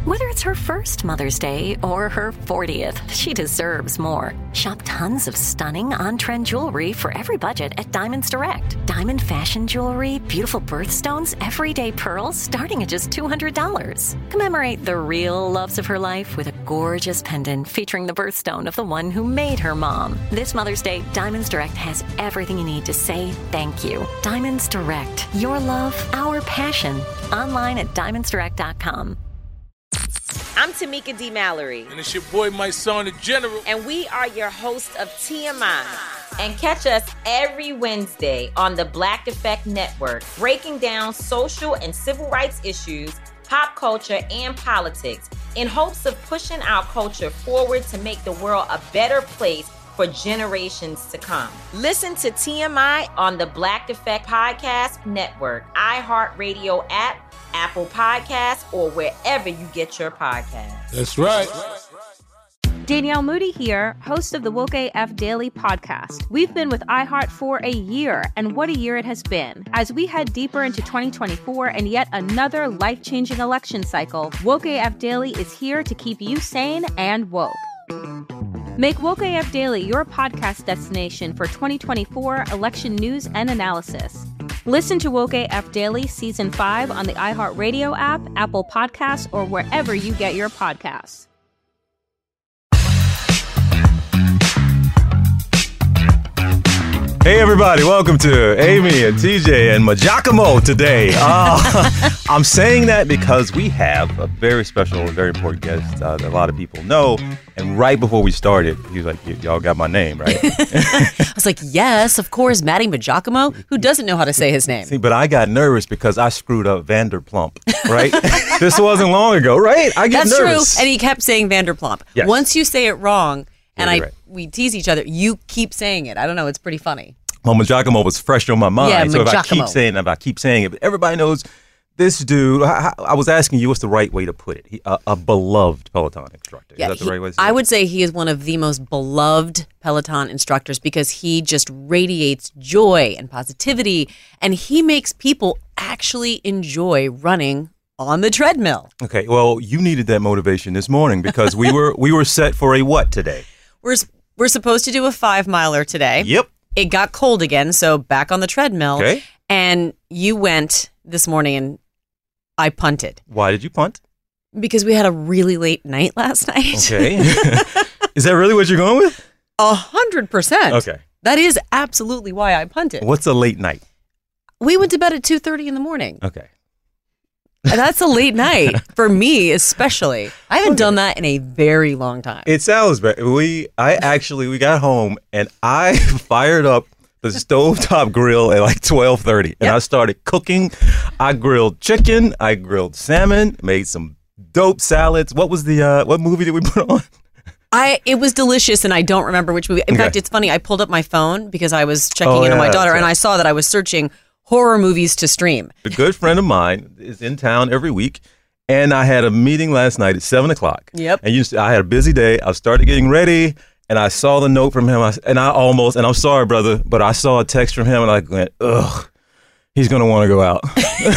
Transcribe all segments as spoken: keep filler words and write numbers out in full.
Whether it's her first Mother's Day or her fortieth, she deserves more. Shop tons of stunning on-trend jewelry for every budget at Diamonds Direct. Diamond fashion jewelry, beautiful birthstones, everyday pearls starting at just two hundred dollars. Commemorate the real loves of her life with a gorgeous pendant featuring the birthstone of the one who made her mom. This Mother's Day, Diamonds Direct has everything you need to say thank you. Diamonds Direct. Your love, our passion. Online at diamonds direct dot com. I'm Tamika D. Mallory. And it's your boy, my son, the General. And we are your hosts of T M I. And catch us every Wednesday on the Black Effect Network, breaking down social and civil rights issues, pop culture, and politics in hopes of pushing our culture forward to make the world a better place for generations to come. Listen to T M I on the Black Effect Podcast Network, iHeartRadio app, Apple Podcasts, or wherever you get your podcasts. That's right. Danielle Moody here, host of the Woke A F Daily podcast. We've been with iHeart for a year, and what a year it has been. As we head deeper into twenty twenty-four and yet another life-changing election cycle, Woke A F Daily is here to keep you sane and woke. Make Woke A F Daily your podcast destination for twenty twenty-four election news and analysis. Listen to Woke A F Daily Season five on the iHeartRadio app, Apple Podcasts, or wherever you get your podcasts. Hey everybody, welcome to Amy and T J and Majakamo today. Uh, I'm saying that because we have a very special and very important guest uh, that a lot of people know. And right before we started, he was like, y- y'all got my name, right? I was like, yes, of course, Matty Majakamo. Who doesn't know how to say his name? See, but I got nervous because I screwed up Vanderplump, right? This wasn't long ago, right? I get That's nervous. true. And he kept saying Vanderplump. Yes. Once you say it wrong, and Yeah, I you're right. we tease each other, you keep saying it. I don't know. It's pretty funny. Well, Majakamo was fresh on my mind. Yeah, so if I keep Majakamo. saying it, if I keep saying it, but everybody knows this dude. I, I was asking you what's the right way to put it. He, a, a beloved Peloton instructor. Is Yeah, that the he- right way to say I it? would say he is one of the most beloved Peloton instructors because he just radiates joy and positivity, and he makes people actually enjoy running on the treadmill. Okay, well, you needed that motivation this morning because we were we were set for a what today? We're we're supposed to do a five miler today. Yep. It got cold again, so back on the treadmill. Okay. And you went this morning and I punted Why did you punt? because we had a really late night last night. Okay. Is that really what you're going with? A hundred percent. Okay. That is absolutely why I punted. What's a late night? We went to bed at two thirty in the morning. Okay. That's a late night for me, especially. I haven't done that in a very long time. It sounds bad. We I actually we got home and I fired up the stovetop grill at like twelve thirty and Yep. I started cooking. I grilled chicken, I grilled salmon, made some dope salads. What was the uh what movie did we put on? I it was delicious, and I don't remember which movie. In Okay. fact, it's funny. I pulled up my phone because I was checking Oh, in on my yeah, daughter, that's and right. I saw that I was searching horror movies to stream. A good friend of mine is in town every week, and I had a meeting last night at seven o'clock. Yep. And you, I had a busy day. I started getting ready, and I saw the note from him, I, and I almost, and I'm sorry, brother, but I saw a text from him, and I went, ugh, he's gonna want to go out.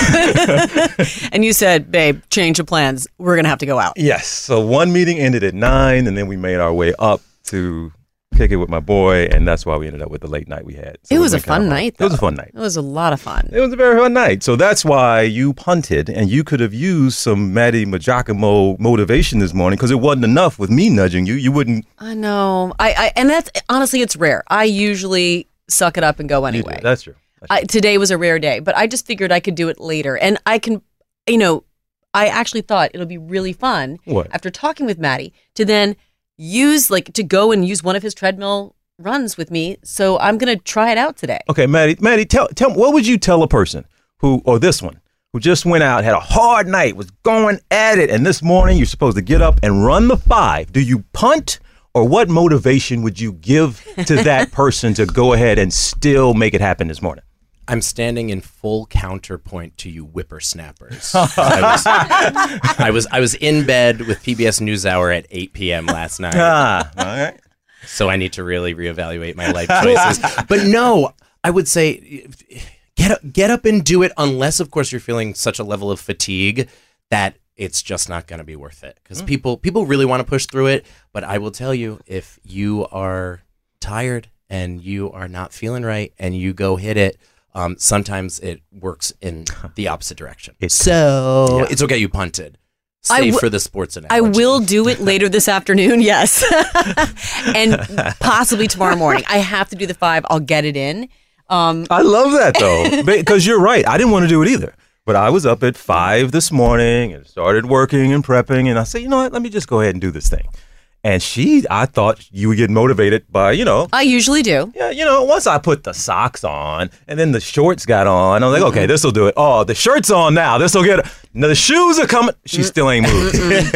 And you said, babe, change of plans. We're going to have to go out. Yes. So one meeting ended at nine, and then we made our way up to kick it with my boy, and that's why we ended up with the late night we had. So It was a went kinda fun hard. night, It was a though. fun night. It was a lot of fun. It was a very fun night. So that's why you punted, and you could have used some Matty Majakamo motivation this morning because it wasn't enough with me nudging you. You wouldn't. I know. I, I And that's, honestly, it's rare. I usually suck it up and go you anyway. did. That's true. That's I, today was a rare day, but I just figured I could do it later. And I can, you know, I actually thought it'll be really fun What? after talking with Matty to then use, like, to go and use one of his treadmill runs with me. So I'm going to try it out today. Okay, Matty, Matty, tell tell what would you tell a person who, or this one, who just went out, had a hard night, was going at it, and this morning you're supposed to get up and run the five. Do you punt, or what motivation would you give to that person to go ahead and still make it happen this morning? I'm standing in full counterpoint to you whippersnappers. I, was, I was I was in bed with P B S NewsHour at eight p.m. last night, Ah, all right. so I need to really reevaluate my life choices. But no, I would say get up, get up and do it, unless, of course, you're feeling such a level of fatigue that it's just not going to be worth it because mm. people people really want to push through it. But I will tell you, if you are tired and you are not feeling right and you go hit it, um, sometimes it works in the opposite direction. It's, so yeah. It's okay you punted. Save w- for the sports analogy. I will do it later this afternoon, yes. And possibly tomorrow morning. I have to do the five. I'll get it in. Um, I love that, though, because you're right. I didn't want to do it either. But I was up at five this morning and started working and prepping. And I said, you know what? Let me just go ahead and do this thing. And she, I thought you would get motivated by, you know. I usually do. Yeah, you know, once I put the socks on and then the shorts got on, I was like, mm-hmm. okay, this will do it. Oh, the shirt's on now. This will get it. Now the shoes are coming. She still ain't moved.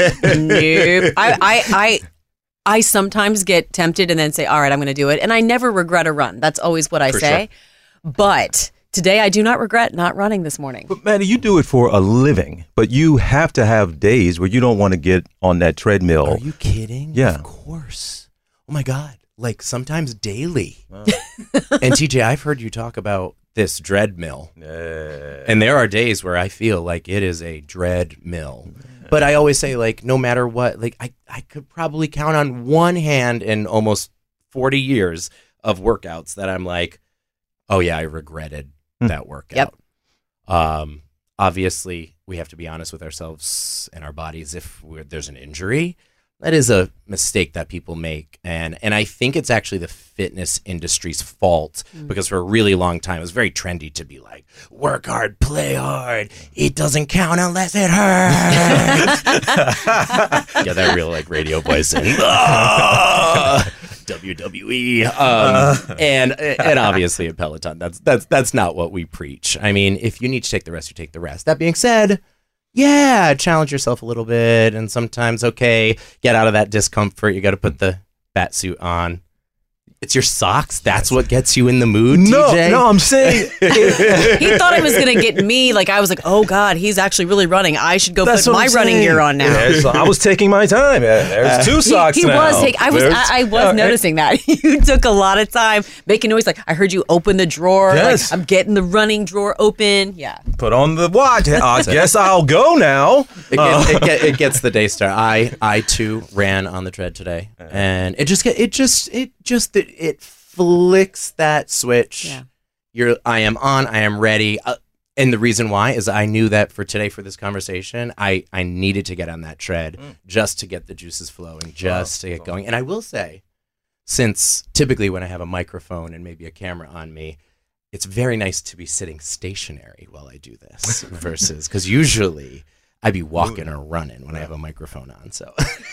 Nope. I, I, I, I sometimes get tempted and then say, all right, I'm going to do it. And I never regret a run. That's always what I For say. Sure. But today I do not regret not running this morning. But Maddie, you do it for a living, but you have to have days where you don't want to get on that treadmill. Are you kidding? Yeah. Of course. Oh my God. Like sometimes daily. Wow. And T J, I've heard you talk about this dread mill. Yeah. And there are days where I feel like it is a dread mill. Yeah. But I always say, like, no matter what, like I, I could probably count on one hand in almost forty years of workouts that I'm like, oh yeah, I regretted that workout. Yep. Um, obviously, we have to be honest with ourselves and our bodies. If we're, there's an injury, that is a mistake that people make, and and I think it's actually the fitness industry's fault mm. because for a really long time it was very trendy to be like, work hard, play hard. It doesn't count unless it hurts. Yeah, that real like radio voice. And, oh! W W E, um, and and obviously at Peloton, that's that's that's not what we preach. I mean, if you need to take the rest, you take the rest. That being said, yeah, challenge yourself a little bit, and sometimes, okay, get out of that discomfort. You got to put the bat suit on. It's your socks. That's what gets you in the mood, no, T J? No, I'm saying. He thought it was going to get me. Like, I was like, oh, God, he's actually really running. I should go That's put my running gear on now. Yeah, so I was taking my time. There's two socks he, he now. Was take, I was I, I was uh, noticing that. You took a lot of time making noise. Like, I heard you open the drawer. Yes. Like, I'm getting the running drawer open. Yeah. Put on the watch. I guess I'll go now. It, uh. it, it, it gets the day started. I, I, too, ran on the tread today. And it just, get, it just, it just, it, it flicks that switch. Yeah. You're I am on, I am ready. Uh, and the reason why is I knew that for today, for this conversation, I, I needed to get on that tread mm. just to get the juices flowing, just wow. to get going. And I will say, since typically when I have a microphone and maybe a camera on me, it's very nice to be sitting stationary while I do this versus, because usually I'd be walking or running when I have a microphone on. So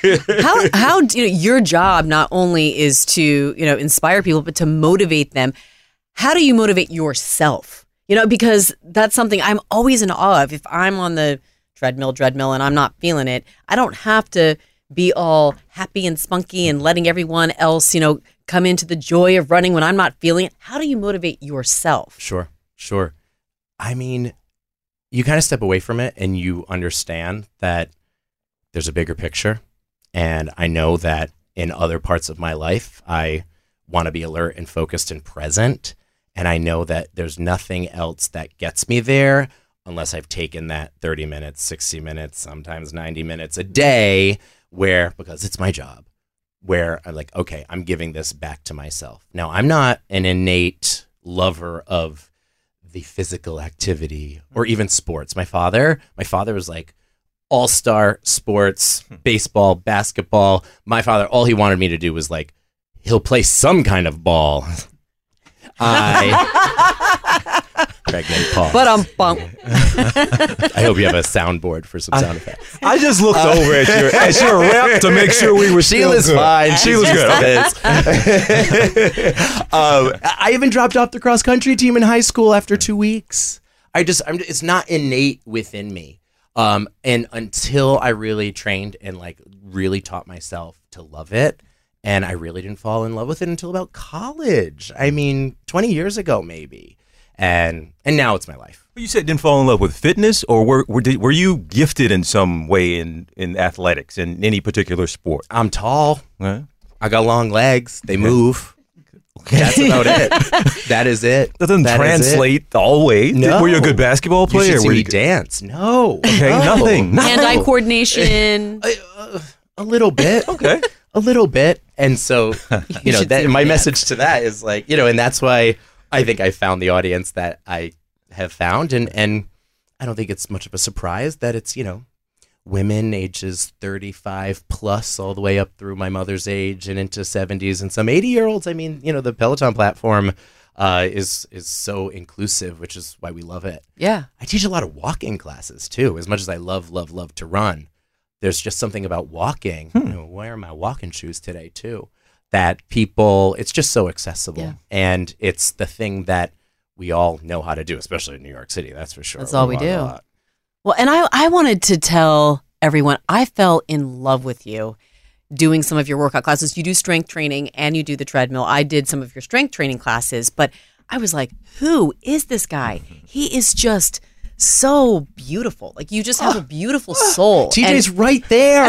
how how you know your job not only is to, you know, inspire people, but to motivate them. How do you motivate yourself? You know, because that's something I'm always in awe of. If I'm on the treadmill, treadmill, and I'm not feeling it, I don't have to be all happy and spunky and letting everyone else, you know, come into the joy of running when I'm not feeling it. How do you motivate yourself? Sure, sure. I mean, you kind of step away from it and you understand that there's a bigger picture. And I know that in other parts of my life, I want to be alert and focused and present. And I know that there's nothing else that gets me there unless I've taken that thirty minutes, sixty minutes, sometimes ninety minutes a day where, because it's my job, where I'm like, okay, I'm giving this back to myself. Now, I'm not an innate lover of the physical activity or even sports. My father, my father was like all-star sports, baseball, basketball. My father, all he wanted me to do was like, he'll play some kind of ball. I pregnant pause. But I'm bump. I hope you have a soundboard for some sound effects. I just looked uh, over at your at your rep to make sure we were still Sheila's good. fine. Sheila's good. Okay. um, I even dropped off the cross country team in high school after two weeks. I just, I'm, it's not innate within me. Um, and until I really trained and like really taught myself to love it, and I really didn't fall in love with it until about college. I mean, twenty years ago, maybe. And and now it's my life. You said didn't fall in love with fitness, or were were, did, were you gifted in some way in, in athletics, in any particular sport? I'm tall. Huh? I got long legs. They move. That's about it. That is it. That doesn't That is translate always. No. Were you a good basketball You player? should see Were me you dance. No. Okay, No. nothing. No. Hand-eye coordination. A, uh, a little bit. Okay. A little bit. And so, you know, should that, see my me message to that is like, you know, and that's why I think I found the audience that I have found. And, and I don't think it's much of a surprise that it's, you know, women ages thirty-five plus all the way up through my mother's age and into seventies and some eighty year olds. I mean, you know, the Peloton platform uh, is is so inclusive, which is why we love it. Yeah. I teach a lot of walking classes too. As much as I love, love, love to run, there's just something about walking. Hmm. You know, wearing my walking shoes today too, that people, it's just so accessible. Yeah. And it's the thing that we all know how to do, especially in New York City. That's for sure. That's all we walk a do. lot. Well, and I, I wanted to tell everyone, I fell in love with you doing some of your workout classes. You do strength training and you do the treadmill. I did some of your strength training classes, but I was like, who is this guy? He is just so beautiful. Like, you just have a beautiful soul. T J's And right there.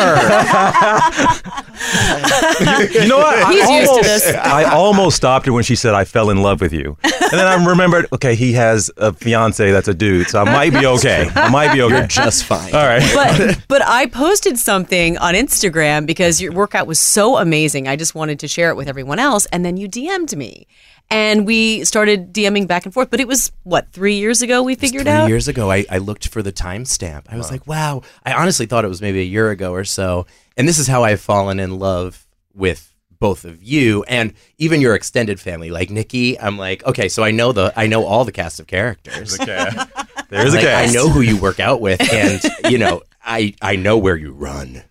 You know what? I He's used to almost, this. I almost stopped her when she said I fell in love with you. And then I remembered, okay, he has a fiance that's a dude, so I might be okay. I might be okay. You're just fine. All right. but but I posted something on Instagram because your workout was so amazing. I just wanted to share it with everyone else. And then you D M'd me. And we started DMing back and forth. But it was, what, three years ago we figured Three out? years ago, I, I looked for the timestamp. I was like, wow. I honestly thought it was maybe a year ago or so. And this is how I've fallen in love with both of you and even your extended family. Like Nikki, I'm like, okay, so I know the I know all the cast of characters. Okay. There's a Like, I cast. know who you work out with, and you know, I I know where you run.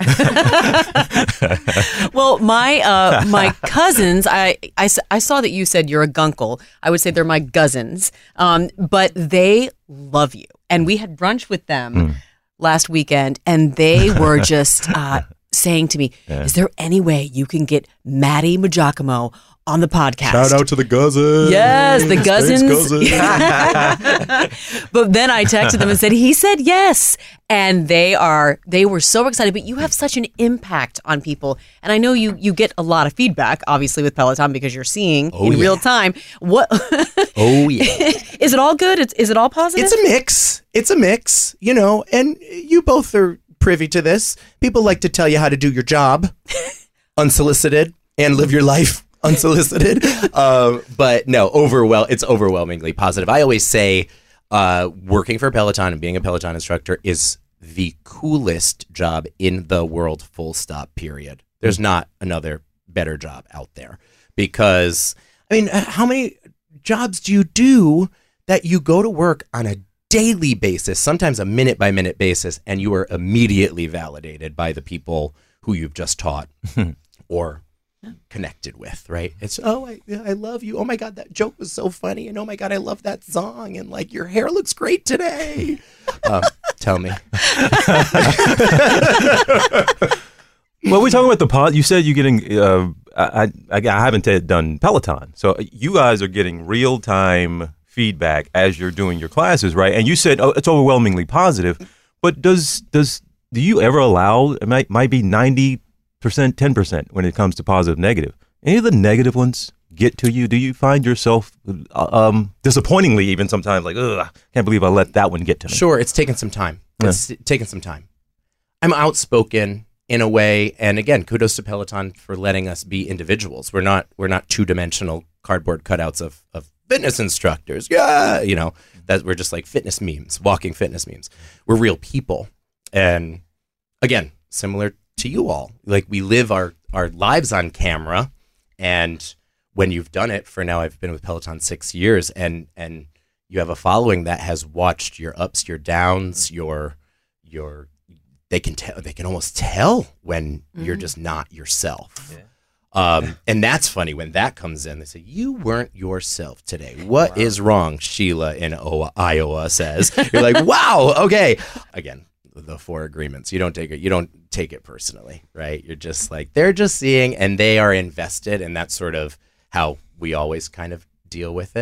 Well, my uh, my cousins, I, I, s- I saw that you said you're a gunkle. I would say they're my cousins, um, but they love you. And we had brunch with them last weekend, and they were just uh, saying to me, is there any way you can get Maddie Majacomo on the podcast? to the cousins. Yes, the Thanks, cousins. But then I texted them and said, he said yes. And they are, they were so excited, but you have such an impact on people. And I know you, you get a lot of feedback, obviously with Peloton, because you're seeing Oh, in yeah. real time. What, Oh yeah. is it all good? Is, is it all positive? It's a mix. It's a mix, you know, and you both are privy to this. People like to tell you how to do your job unsolicited and live your life unsolicited. um, but no, overwhel- it's overwhelmingly positive. I always say uh, working for Peloton and being a Peloton instructor is the coolest job in the world, full stop, period. There's not another better job out there because, I mean, how many jobs do you do that you go to work on a daily basis, sometimes a minute by minute basis, and you are immediately validated by the people who you've just taught or connected with, right? It's, oh, I, I love you. Oh my God, that joke was so funny. And oh my God, I love that song. And like, your hair looks great today. Uh, tell me. Well, we're talking about the pod. You said you're getting. Uh, I, I I haven't t- done Peloton, so you guys are getting real time feedback as you're doing your classes, right? And you said oh, it's overwhelmingly positive, but does does do you ever allow? It might might be ninety percent, ten percent when it comes to positive, negative. Any of the negative ones get to you? Do you find yourself uh, um, disappointingly even sometimes like, ugh, I can't believe I let that one get to me? Sure, it's taken some time. It's taken some time. I'm outspoken in a way, and again, kudos to Peloton for letting us be individuals. We're not we're not two dimensional cardboard cutouts of of fitness instructors. Yeah, you know that we're just like fitness memes, walking fitness memes. We're real people, and again, similar to you all, like we live our our lives on camera, and when you've done it for now, I've been with Peloton six years, and and you have a following that has watched your ups, your downs, your your they can tell they can almost tell when mm-hmm. you're just not yourself. Yeah. Um, and that's funny when that comes in. They say, you weren't yourself today. What wow. is wrong? Sheila in Iowa says. You're like, wow, okay. Again, the four agreements. You don't take it, you don't take it personally, right? You're just like, they're just seeing and they are invested, and that's sort of how we always kind of deal with it.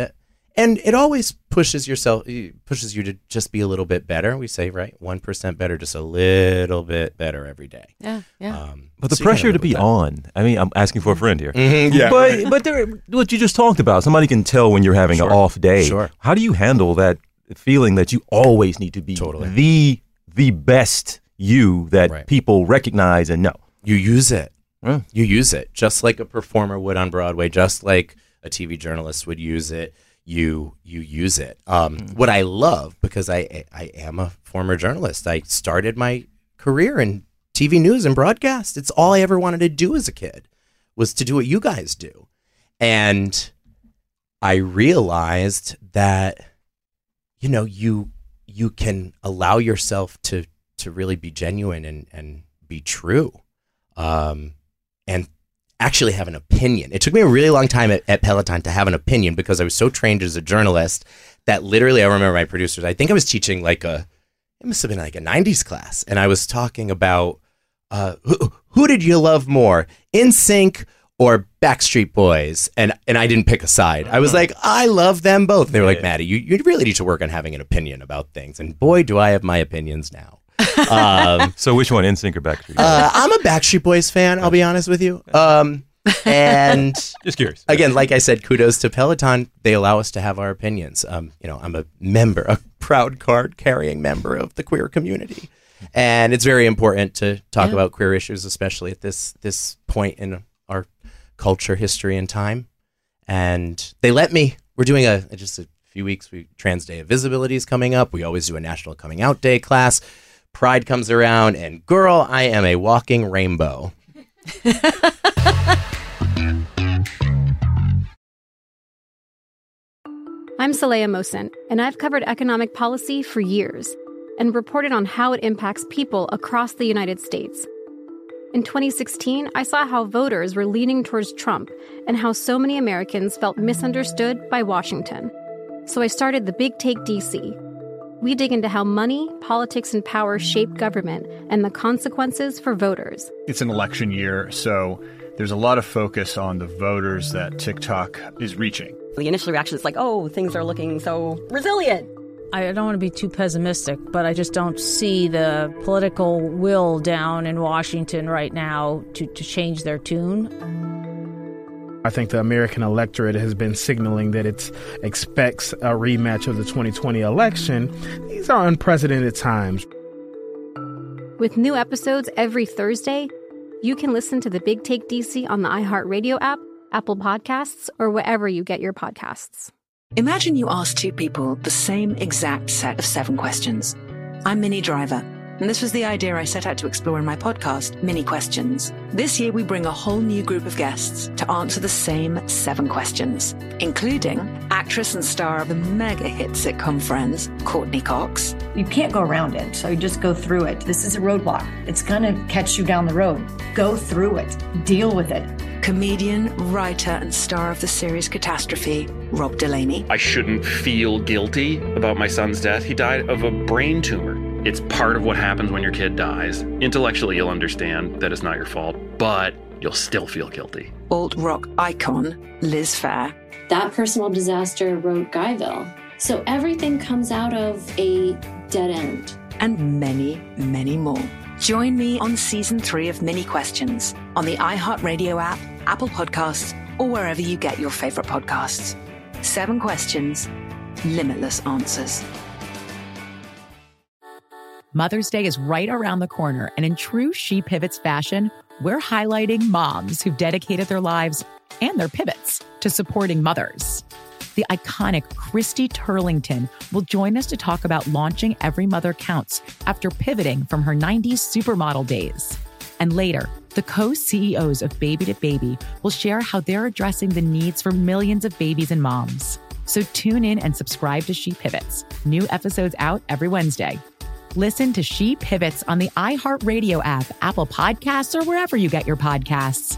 And it always pushes yourself, pushes you to just be a little bit better. We say, right, one percent better, just a little bit better every day. Yeah, yeah. Um, But the so you gotta pressure to live be with that. on. I mean, I'm asking for a friend here. Mhm, yeah, but right. but there, what you just talked about, somebody can tell when you're having Sure. an off day. Sure. How do you handle that feeling that you always need to be Totally. the the best you that Right. people recognize and know? You use it. Yeah. You use it just like a performer would on Broadway, just like a T V journalist would use it. You you use it. Um, Mm-hmm. What I love, because I I am a former journalist. I started my career in T V news and broadcast. It's all I ever wanted to do as a kid, was to do what you guys do. And I realized that, you know, you you can allow yourself to to really be genuine and, and be true. Um, and actually have an opinion. It took me a really long time at, at Peloton to have an opinion, because I was so trained as a journalist that literally I remember my producers, I think I was teaching like a, it must have been like a nineties class. And I was talking about uh, who, who did you love more, N Sync or Backstreet Boys? And and I didn't pick a side. I was like, I love them both. And they were like, Maddie, you, you really need to work on having an opinion about things. And boy, do I have my opinions now. Um, So which one, N Sync or Backstreet? uh, I'm a Backstreet Boys fan, I'll be honest with you. Um, and Just curious. again, like I said, kudos to Peloton. They allow us to have our opinions. Um, you know, I'm a member, a proud card-carrying member of the queer community. And it's very important to talk Yeah. about queer issues, especially at this this point in our culture, history, and time. And they let me. We're doing a just a few weeks. We Trans Day of Visibility is coming up. We always do a National Coming Out Day class. Pride comes around, and girl, I am a walking rainbow. I'm Saleha Mohsen, and I've covered economic policy for years and reported on how it impacts people across the United States. In twenty sixteen, I saw how voters were leaning towards Trump and how so many Americans felt misunderstood by Washington. So I started the Big Take D C. We dig into how money, politics, and power shape government and the consequences for voters. It's an election year, so there's a lot of focus on the voters that TikTok is reaching. The initial reaction is like, oh, things are looking so resilient. I don't want to be too pessimistic, but I just don't see the political will down in Washington right now to, to change their tune. I think the American electorate has been signaling that it expects a rematch of the twenty twenty election. These are unprecedented times. With new episodes every Thursday, you can listen to the Big Take D C on the iHeartRadio app, Apple Podcasts, or wherever you get your podcasts. Imagine you ask two people the same exact set of seven questions. I'm Minnie Driver, and this was the idea I set out to explore in my podcast, Minnie Questions. This year, we bring a whole new group of guests to answer the same seven questions, including actress and star of the mega hit sitcom Friends, Courtney Cox. You can't go around it, so you just go through it. This is a roadblock. It's going to catch you down the road. Go through it. Deal with it. Comedian, writer, and star of the series Catastrophe, Rob Delaney. I shouldn't feel guilty about my son's death. He died of a brain tumor. It's part of what happens when your kid dies. Intellectually, you'll understand that it's not your fault, but you'll still feel guilty. Alt-rock icon, Liz Phair. That personal disaster wrote Guyville. So everything comes out of a dead end. And many, many more. Join me on season three of Minnie Questions on the iHeartRadio app, Apple Podcasts, or wherever you get your favorite podcasts. Seven questions, limitless answers. Mother's Day is right around the corner, and in true She Pivots fashion, we're highlighting moms who've dedicated their lives and their pivots to supporting mothers. The iconic Christy Turlington will join us to talk about launching Every Mother Counts after pivoting from her nineties supermodel days. And later, the co-C E Os of Baby to Baby will share how they're addressing the needs for millions of babies and moms. So tune in and subscribe to She Pivots. New episodes out every Wednesday. Listen to She Pivots on the iHeartRadio app, Apple Podcasts, or wherever you get your podcasts.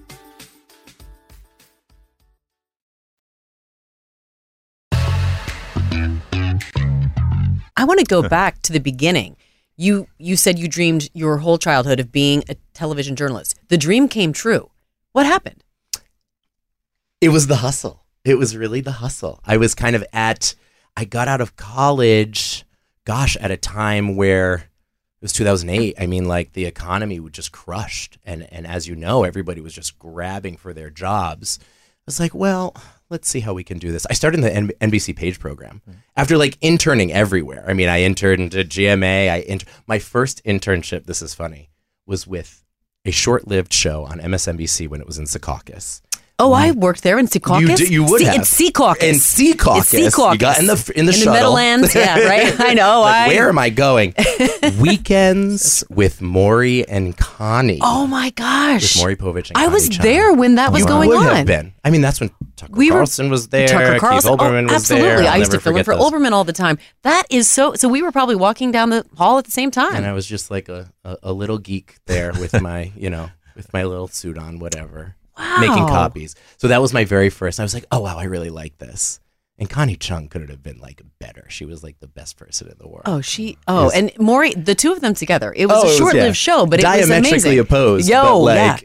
I want to go back to the beginning. You you said you dreamed your whole childhood of being a television journalist. The dream came true. What happened? It was the hustle. It was really the hustle. I was kind of at, I got out of college, gosh, at a time where it was two thousand eight. I mean, like the economy was just crushed. And, and as you know, everybody was just grabbing for their jobs. I was like, well, let's see how we can do this. I started in the N- N B C Page program after like interning everywhere. I mean, I interned at G M A. I inter- My first internship, this is funny, was with a short-lived show on M S N B C when it was in Secaucus. Oh, I worked there in Secaucus. You, d- you would Se- have. In Secaucus. In Secaucus. In Secaucus. You got in the in the in shuttle. the Meadowlands. Yeah, right. I know. Like, I... where am I going? Weekends with Maury and Connie. Oh my gosh. With Maury Povich and I Connie was Chung. there when that was you going would on. Have been. I mean, that's when Tucker we Carlson were, was there. Tucker Carlson. Keith Olbermann oh, was there. absolutely. I I'll used to never fill in forget for those. Olbermann all the time. That is so. So we were probably walking down the hall at the same time. And I was just like a, a, a little geek there with my, you know, with my little suit on, whatever. Wow. Making copies. So that was my very first. I was like, oh, wow, I really like this. And Connie Chung couldn't have been like better. She was like the best person in the world. Oh, she. Oh, and Maury, the two of them together. It was Oh, it a was, short-lived yeah. show, but it was diametrically amazing. opposed. Yo, but like,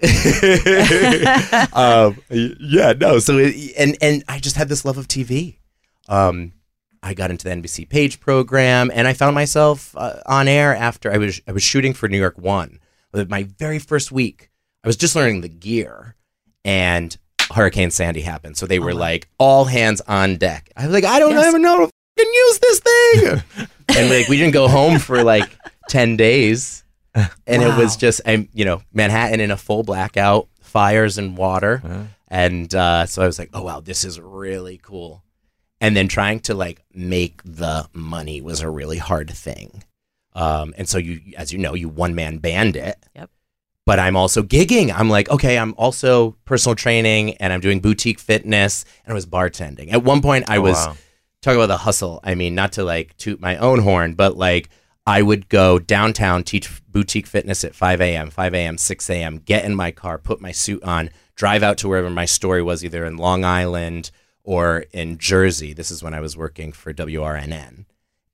yeah. um, yeah, no. So it, and and I just had this love of T V. Um, I got into the N B C Page program, and I found myself uh, on air after I was I was shooting for New York One. My very first week, I was just learning the gear, and Hurricane Sandy happened. So they were oh, like, all hands on deck. I was like, I don't yes. even know if I can use this thing. And like, we didn't go home for like ten days. And wow. it was just, I'm, you know, Manhattan in a full blackout, fires and water. Uh-huh. And uh, so I was like, oh, wow, this is really cool. And then trying to like make the money was a really hard thing. Um, and so you, as you know, you one man band it. Yep. But I'm also gigging. I'm like, okay, I'm also personal training and I'm doing boutique fitness and I was bartending. At one point I oh, was wow. talking about the hustle. I mean, not to like toot my own horn, but like I would go downtown, teach boutique fitness at five a.m., five a.m., six a.m., get in my car, put my suit on, drive out to wherever my story was, either in Long Island or in Jersey. This is when I was working for W R N N.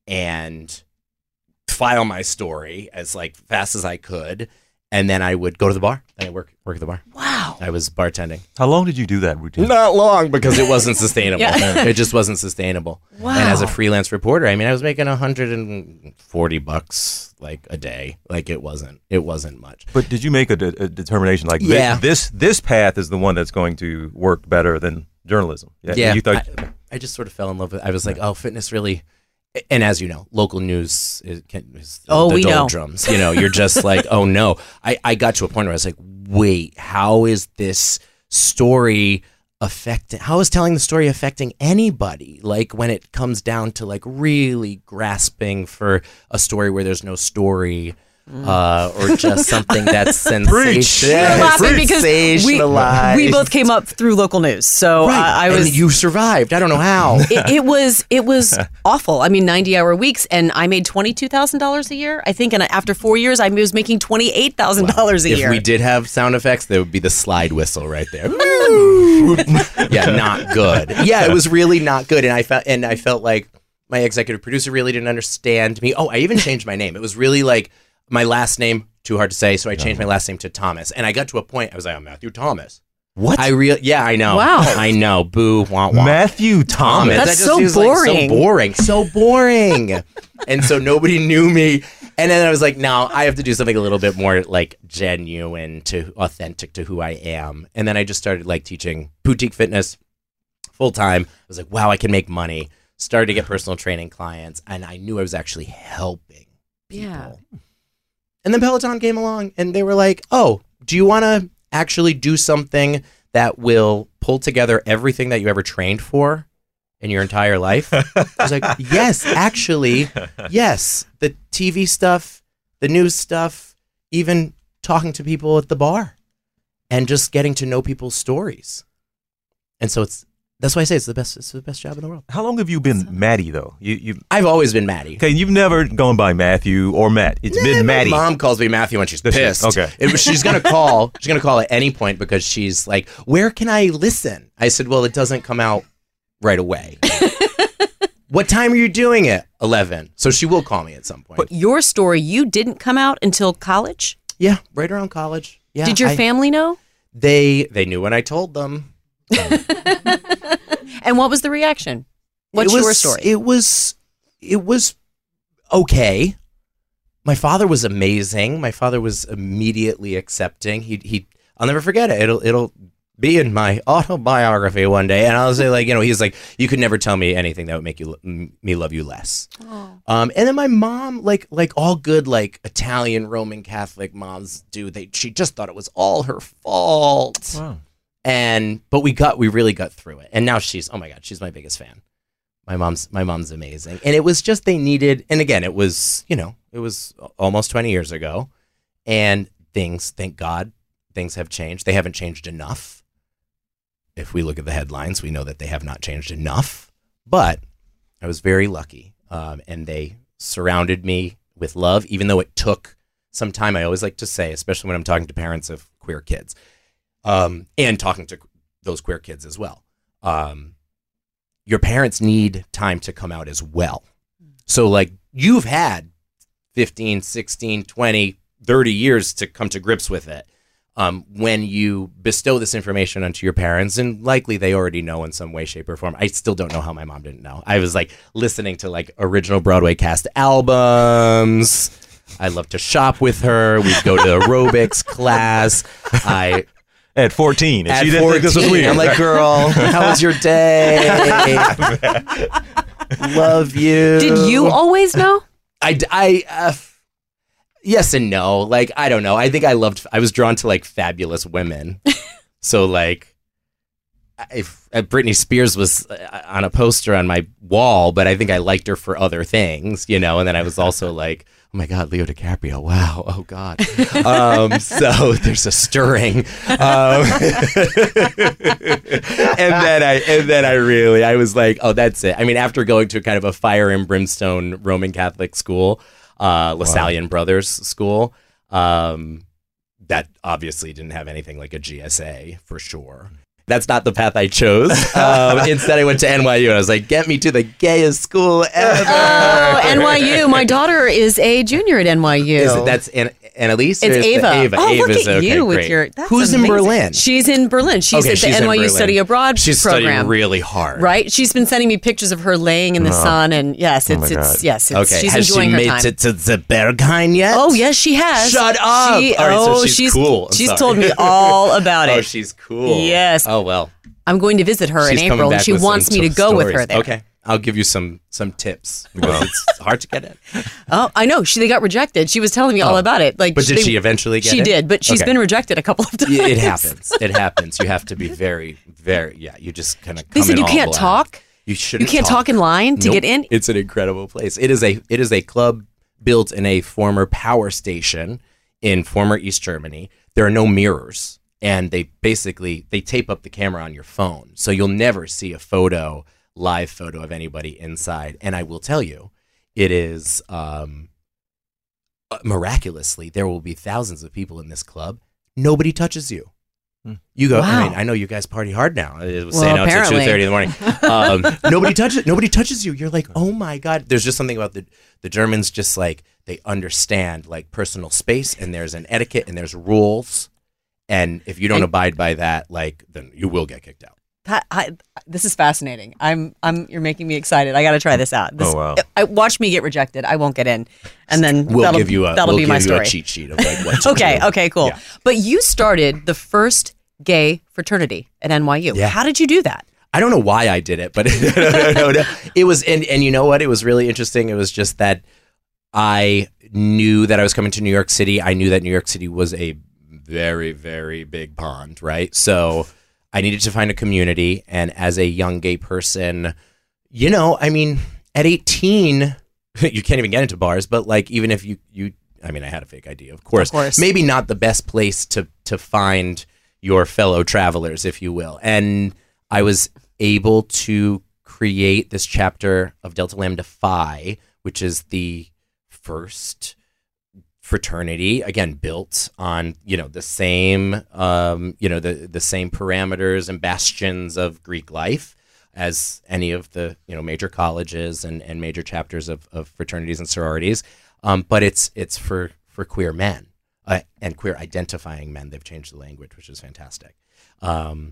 And file my story as like fast as I could. And then I would go to the bar and I work work at the bar. Wow. I was bartending. How long did you do that routine? Not long, because it wasn't sustainable. Yeah. It just wasn't sustainable. Wow. And as a freelance reporter, I mean, I was making one hundred forty bucks like a day. Like it wasn't it wasn't much. But did you make a, de- a determination like yeah. this, this this path is the one that's going to work better than journalism? Yeah. yeah you thought I, I just sort of fell in love with it. I was like, oh, fitness really. And as you know, local news is, is oh, the we doldrums. know. You know, you're just like, oh no. I, I got to a point where I was like, wait, how is this story affecting? How is telling the story affecting anybody? Like when it comes down to like really grasping for a story where there's no story. Uh, or just something that's sensational. We're laughing because we, we both came up through local news, so right. uh, I was. And you survived. I don't know how. It, it was it was awful. I mean, ninety hour weeks, and I made twenty two thousand dollars a year, I think. And after four years, I was making twenty eight thousand wow. dollars a if year. If we did have sound effects, there would be the slide whistle right there. Yeah, not good. Yeah, it was really not good, and I felt and I felt like my executive producer really didn't understand me. Oh, I even changed my name. It was really like. My last name, too hard to say, so I changed my last name to Thomas. And I got to a point, I was like, I'm Matthew Thomas. What? I real Yeah, I know. Wow. I know. Boo, wah, wah. Matthew Thomas. That's that just so was, boring. Like, so boring. So boring. And so nobody knew me. And then I was like, no, I have to do something a little bit more like genuine to authentic to who I am. And then I just started like teaching boutique fitness full time. I was like, wow, I can make money. Started to get personal training clients. And I knew I was actually helping people. Yeah. And then Peloton came along and they were like, oh, do you want to actually do something that will pull together everything that you ever trained for in your entire life? I was like, yes, actually, yes. The T V stuff, the news stuff, even talking to people at the bar and just getting to know people's stories. And so it's, that's why I say it's the best. It's the best job in the world. How long have you been Maddie though? You, you. I've always been Maddie. Okay, you've never gone by Matthew or Matt. It's yeah, been Maddie. My mom calls me Matthew when she's this pissed. Is, okay, it, she's gonna call. She's gonna call at any point because she's like, "Where can I listen?" I said, "Well, it doesn't come out right away." What time are you doing it? eleven. So she will call me at some point. But your story, you didn't come out until college? Yeah, right around college. Yeah. Did your I, family know? They they knew when I told them. And what was the reaction? What's it was, your story? It was, it was okay. My father was amazing. My father was immediately accepting. He, he, I'll never forget it. It'll, it'll be in my autobiography one day. And I'll say, like, you know, he's like, you could never tell me anything that would make you me love you less. Oh. Um, and then my mom, like, like all good, like Italian Roman Catholic moms do, they, she just thought it was all her fault. Wow. And, but we got, we really got through it. And now she's, oh my God, she's my biggest fan. My mom's, my mom's amazing. And it was just, they needed, and again, it was, you know, it was almost twenty years ago, and things, thank God, things have changed. They haven't changed enough. If we look at the headlines, we know that they have not changed enough, but I was very lucky. Um, and they surrounded me with love, even though it took some time. I always like to say, especially when I'm talking to parents of queer kids, um, and talking to those queer kids as well. Um, your parents need time to come out as well. So like you've had fifteen, sixteen, twenty, thirty years to come to grips with it. Um, when you bestow this information onto your parents, and likely they already know in some way, shape, or form. I still don't know how my mom didn't know. I was like listening to like original Broadway cast albums. I love to shop with her. We'd go to aerobics class. I at fourteen, and at she didn't fourteen, think this was weird. I'm like, girl, how was your day? Love you. Did you always know? I, I, uh, yes and no. Like, I don't know. I think I loved, I was drawn to like fabulous women. So like, if uh, Britney Spears was uh, on a poster on my wall, but I think I liked her for other things, you know? And then I was also like, oh my God, Leo DiCaprio. Wow. Oh God. Um, so there's a stirring. Um, and then I, and then I really, I was like, oh, that's it. I mean, after going to kind of a fire and brimstone Roman Catholic school, uh, LaSallian wow. Brothers school, um, that obviously didn't have anything like a G S A for sure. That's not the path I chose. Um, instead, I went to N Y U, and I was like, get me to the gayest school ever. Oh, N Y U. My daughter is a junior at N Y U. Is it, that's An- Annalise? It's Ava. Ava. Oh, Ava's, look at okay, you with great. your... That's Who's amazing. in Berlin? She's in Berlin. She's okay, at the she's N Y U Berlin. Study Abroad she's program. She's studying really hard. Right? She's been sending me pictures of her laying in the oh. sun, and yes, it's, oh it's yes, it's, okay. she's has enjoying she her made time. it to the Berghain yet? Oh, yes, she has. Shut up! She, all right, oh, so she's, she's cool. I'm she's sorry. told me all about it. Oh, she's cool. Yes. Oh, well. I'm going to visit her She's in April, and she wants me to go stories. with her there. Okay. I'll give you some some tips because it's hard to get in. Oh, I know. She they got rejected. She was telling me all Oh. about it. Like, But did they, she eventually get She in? did, but she's Okay. been rejected a couple of times. It happens. It happens. You have to be very, very, yeah, you just kind of come They said in you all can't black. talk. You shouldn't You can't talk in line to Nope. get in. It's an incredible place. It is a it is a club built in a former power station in former East Germany. There are no mirrors, and they basically they tape up the camera on your phone, so you'll never see a photo, live photo of anybody inside. And I will tell you, it is um, miraculously there will be thousands of people in this club. Nobody touches you. You go. Wow. I mean, I know you guys party hard now. It was Well, saying out to apparently. two thirty in the morning. Um, nobody touches. Nobody touches you. You're like, oh my God. There's just something about the the Germans. Just like they understand like personal space, and there's an etiquette, and there's rules, and if you don't And- abide by that, like then you will get kicked out. That, I, this is fascinating. I'm, I'm. You're making me excited. I got to try this out. This, Oh, wow. I, watch me get rejected. I won't get in, and then We'll that'll, give you a that'll we'll be give my you story. a cheat sheet of like what. To okay. do. Okay. Cool. Yeah. But you started the first gay fraternity at N Y U. Yeah. How did you do that? I don't know why I did it, but no, no, no, no. It was, and, and you know what? It was really interesting. It was just that I knew that I was coming to New York City. I knew that New York City was a very, very big pond, right? So I needed to find a community. And as a young gay person, you know, I mean, at eighteen, you can't even get into bars, but like, even if you, you, I mean, I had a fake I D, of course. Of course. Maybe not the best place to to find your fellow travelers, if you will. And I was able to create this chapter of Delta Lambda Phi, which is the first fraternity, again, built on, you know, the same, um, you know, the, the same parameters and bastions of Greek life as any of the, you know, major colleges and, and major chapters of, of fraternities and sororities. Um, but it's, it's for, for queer men uh, and queer identifying men. They've changed the language, which is fantastic. Um,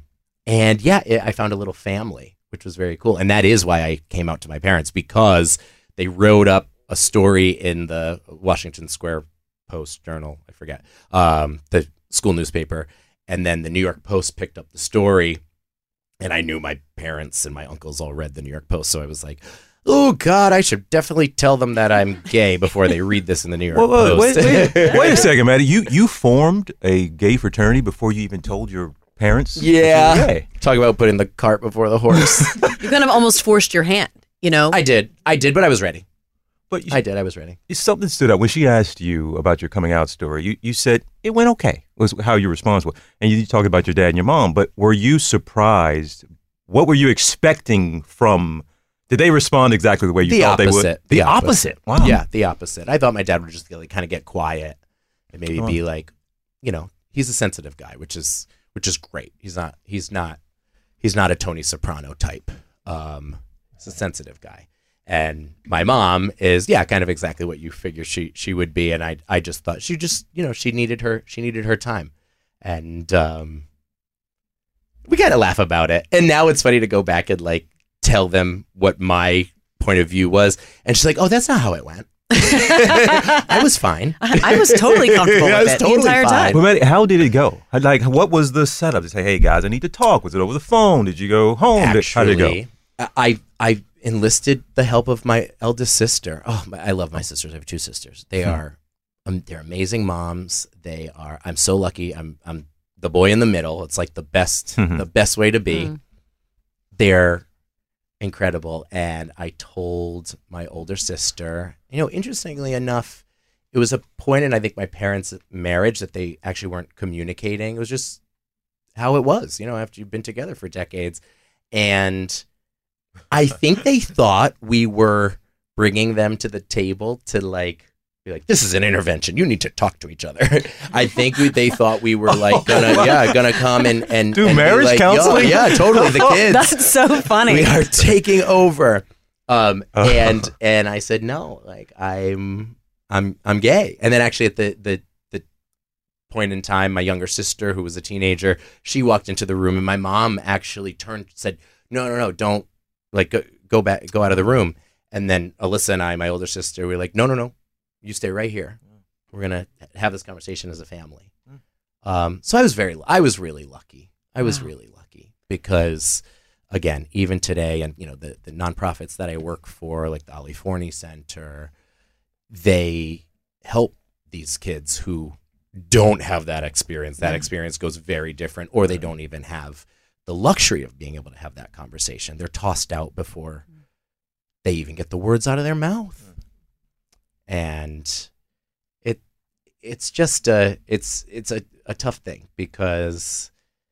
And yeah, it, I found a little family, which was very cool. And that is why I came out to my parents, because they wrote up a story in the Washington Square Post Journal, I forget, um, the school newspaper. And then the New York Post picked up the story. And I knew my parents and my uncles all read the New York Post. So I was like, oh, God, I should definitely tell them that I'm gay before they read this in the New York well, well, Post. Wait, wait, wait a second, Maddie. You, you formed a gay fraternity before you even told your parents? Yeah. That you were gay. Talk about putting the cart before the horse. You kind of almost forced your hand, you know? I did. I did, but I was ready. But you, I did. I was ready. Something stood out. When she asked you about your coming out story, you, you said it went okay, was how your response was. And you talked about your dad and your mom, but were you surprised? What were you expecting from, did they respond exactly the way you the thought opposite. they would? The, the opposite. opposite. Wow. Yeah, the opposite. I thought my dad would just like, kind of get quiet and maybe oh. be like, you know, he's a sensitive guy, which is which is great. He's not he's not he's not a Tony Soprano type. Um, he's a sensitive guy. And my mom is, yeah, kind of exactly what you figure she she would be. And I I just thought she just, you know, she needed her she needed her time. And um, we kind of laugh about it. And now it's funny to go back and like tell them what my point of view was. And she's like, oh, that's not how it went. I was fine. I was totally comfortable with I was it totally the entire fine. time. Well, Maddie, how did it go? Like, what was the setup to say, hey, guys, I need to talk? Was it over the phone? Did you go home? Actually, how did it go? I, I enlisted the help of my eldest sister. Oh, my, I love my sisters. I have two sisters. They hmm. are, um, they're amazing moms. They are, I'm so lucky. I'm, I'm the boy in the middle. It's like the best, mm-hmm. the best way to be. Mm. They're incredible. And I told my older sister, you know, interestingly enough, it was a point in, I think, my parents' marriage that they actually weren't communicating. It was just how it was, you know, after you've been together for decades. And I think they thought we were bringing them to the table to like, be like, this is an intervention. You need to talk to each other. I think we, they thought we were like gonna, yeah, gonna come and and do and marriage like, counseling. Yeah, totally. The kids. That's so funny. We are taking over. Um, and and I said no, like I'm I'm I'm gay. And then actually at the the the point in time, my younger sister, who was a teenager, she walked into the room, and my mom actually turned, said, no, no, no, don't like go, go back, go out of the room. And then Alyssa and I, my older sister, we were like, no, no, no. You stay right here. We're going to have this conversation as a family. Um, so I was very, I was really lucky. I was wow. really lucky because, again, even today, and, you know, the, the nonprofits that I work for, like the Ali Forney Center, they help these kids who don't have that experience. That experience goes very different, or they don't even have the luxury of being able to have that conversation. They're tossed out before they even get the words out of their mouth. And it it's just a it's it's a, a tough thing because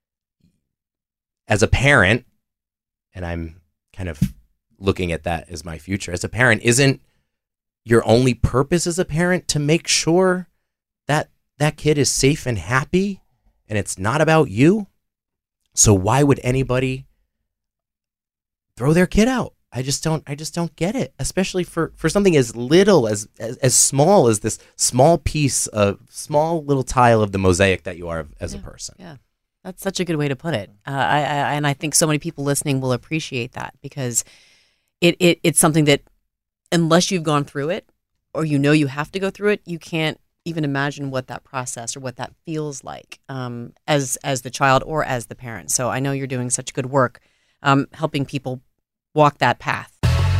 as a parent, and I'm kind of looking at that as my future, as a parent, isn't your only purpose as a parent to make sure that that kid is safe and happy and it's not about you? So why would anybody throw their kid out? I just don't. I just don't get it, especially for, for something as little as, as as small as this small piece of small little tile of the mosaic that you are as yeah, a person. Yeah, that's such a good way to put it. Uh, I, I and I think so many people listening will appreciate that because it, it it's something that unless you've gone through it or you know you have to go through it, you can't even imagine what that process or what that feels like um, as as the child or as the parent. So I know you're doing such good work um, helping people walk that path.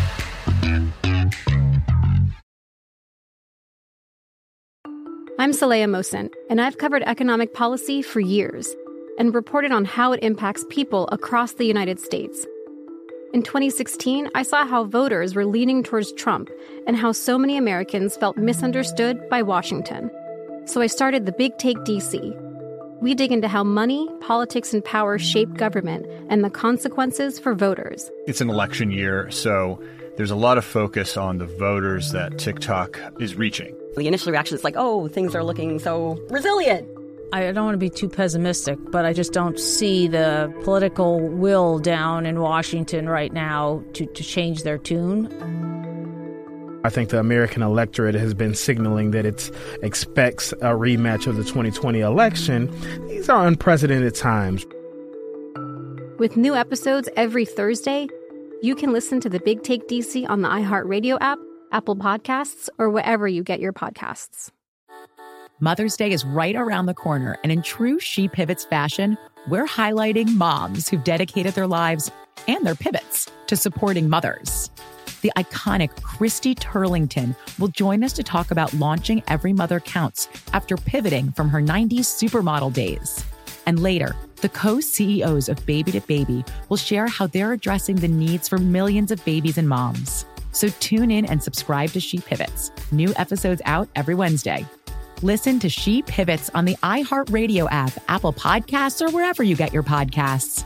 I'm Saleha Mohsin, and I've covered economic policy for years and reported on how it impacts people across the United States. In twenty sixteen, I saw how voters were leaning towards Trump and how so many Americans felt misunderstood by Washington. So I started the Big Take D C. We dig into how money, politics, and power shape government and the consequences for voters. It's an election year, so there's a lot of focus on the voters that TikTok is reaching. The initial reaction is like, oh, things are looking so resilient. I don't want to be too pessimistic, but I just don't see the political will down in Washington right now to, to change their tune. I think the American electorate has been signaling that it expects a rematch of the twenty twenty election. These are unprecedented times. With new episodes every Thursday, you can listen to The Big Take D C on the iHeartRadio app, Apple Podcasts, or wherever you get your podcasts. Mother's Day is right around the corner, and in true She Pivots fashion, we're highlighting moms who've dedicated their lives and their pivots to supporting mothers. The iconic Christy Turlington will join us to talk about launching Every Mother Counts after pivoting from her nineties supermodel days. And later, the co-C E Os of Baby to Baby will share how they're addressing the needs for millions of babies and moms. So tune in and subscribe to She Pivots. New episodes out every Wednesday. Listen to She Pivots on the iHeartRadio app, Apple Podcasts, or wherever you get your podcasts.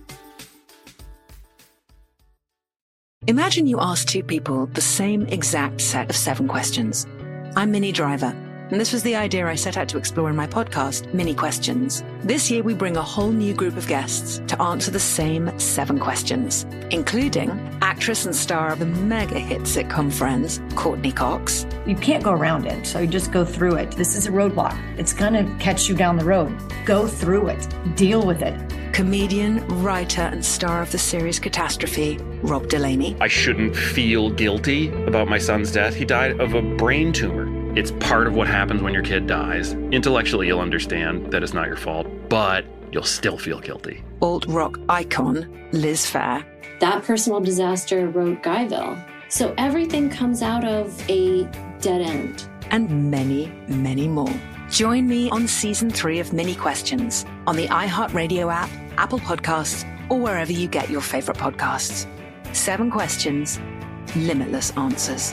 Imagine you ask two people the same exact set of seven questions. I'm Minnie Driver, and this was the idea I set out to explore in my podcast, Mini Questions. This year, we bring a whole new group of guests to answer the same seven questions, including actress and star of the mega hit sitcom Friends, Courtney Cox. You can't go around it, so you just go through it. This is a roadblock. It's going to catch you down the road. Go through it. Deal with it. Comedian, writer, and star of the series Catastrophe, Rob Delaney. I shouldn't feel guilty about my son's death. He died of a brain tumor. It's part of what happens when your kid dies. Intellectually, you'll understand that it's not your fault, but you'll still feel guilty. Alt-rock icon, Liz Phair. That personal disaster wrote Guyville. So everything comes out of a dead end. And many, many more. Join me on season three of Mini Questions on the iHeartRadio app, Apple Podcasts, or wherever you get your favorite podcasts. Seven questions, limitless answers.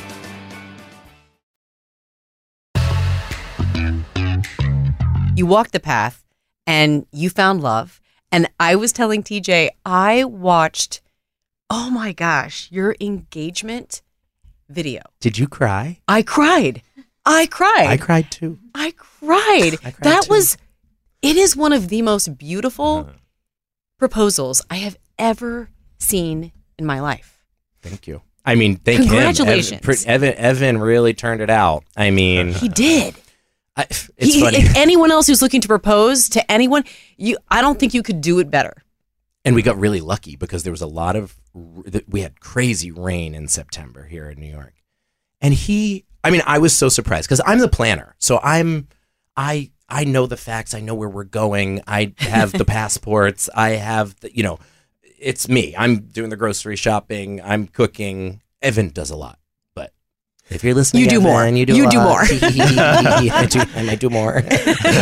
You walked the path and you found love. And I was telling T J, I watched, oh my gosh, your engagement video. Did you cry? I cried. I cried. I cried too. I cried. I cried that too. was, it is one of the most beautiful uh, proposals I have ever seen in my life. Thank you. I mean, thank Congratulations. him. Congratulations. Evan, Evan really turned it out. I mean, he did. I, it's he, funny. If anyone else who's looking to propose to anyone, you, I don't think you could do it better. And we got really lucky because there was a lot of, we had crazy rain in September here in New York. And he, I mean, I was so surprised because I'm the planner. So I'm, I, I know the facts. I know where we're going. I have the passports. I have the, you know, it's me. I'm doing the grocery shopping. I'm cooking. Evan does a lot. But if you're listening, you do Evan, more. You do, you a do lot. more. I do. I might do more. But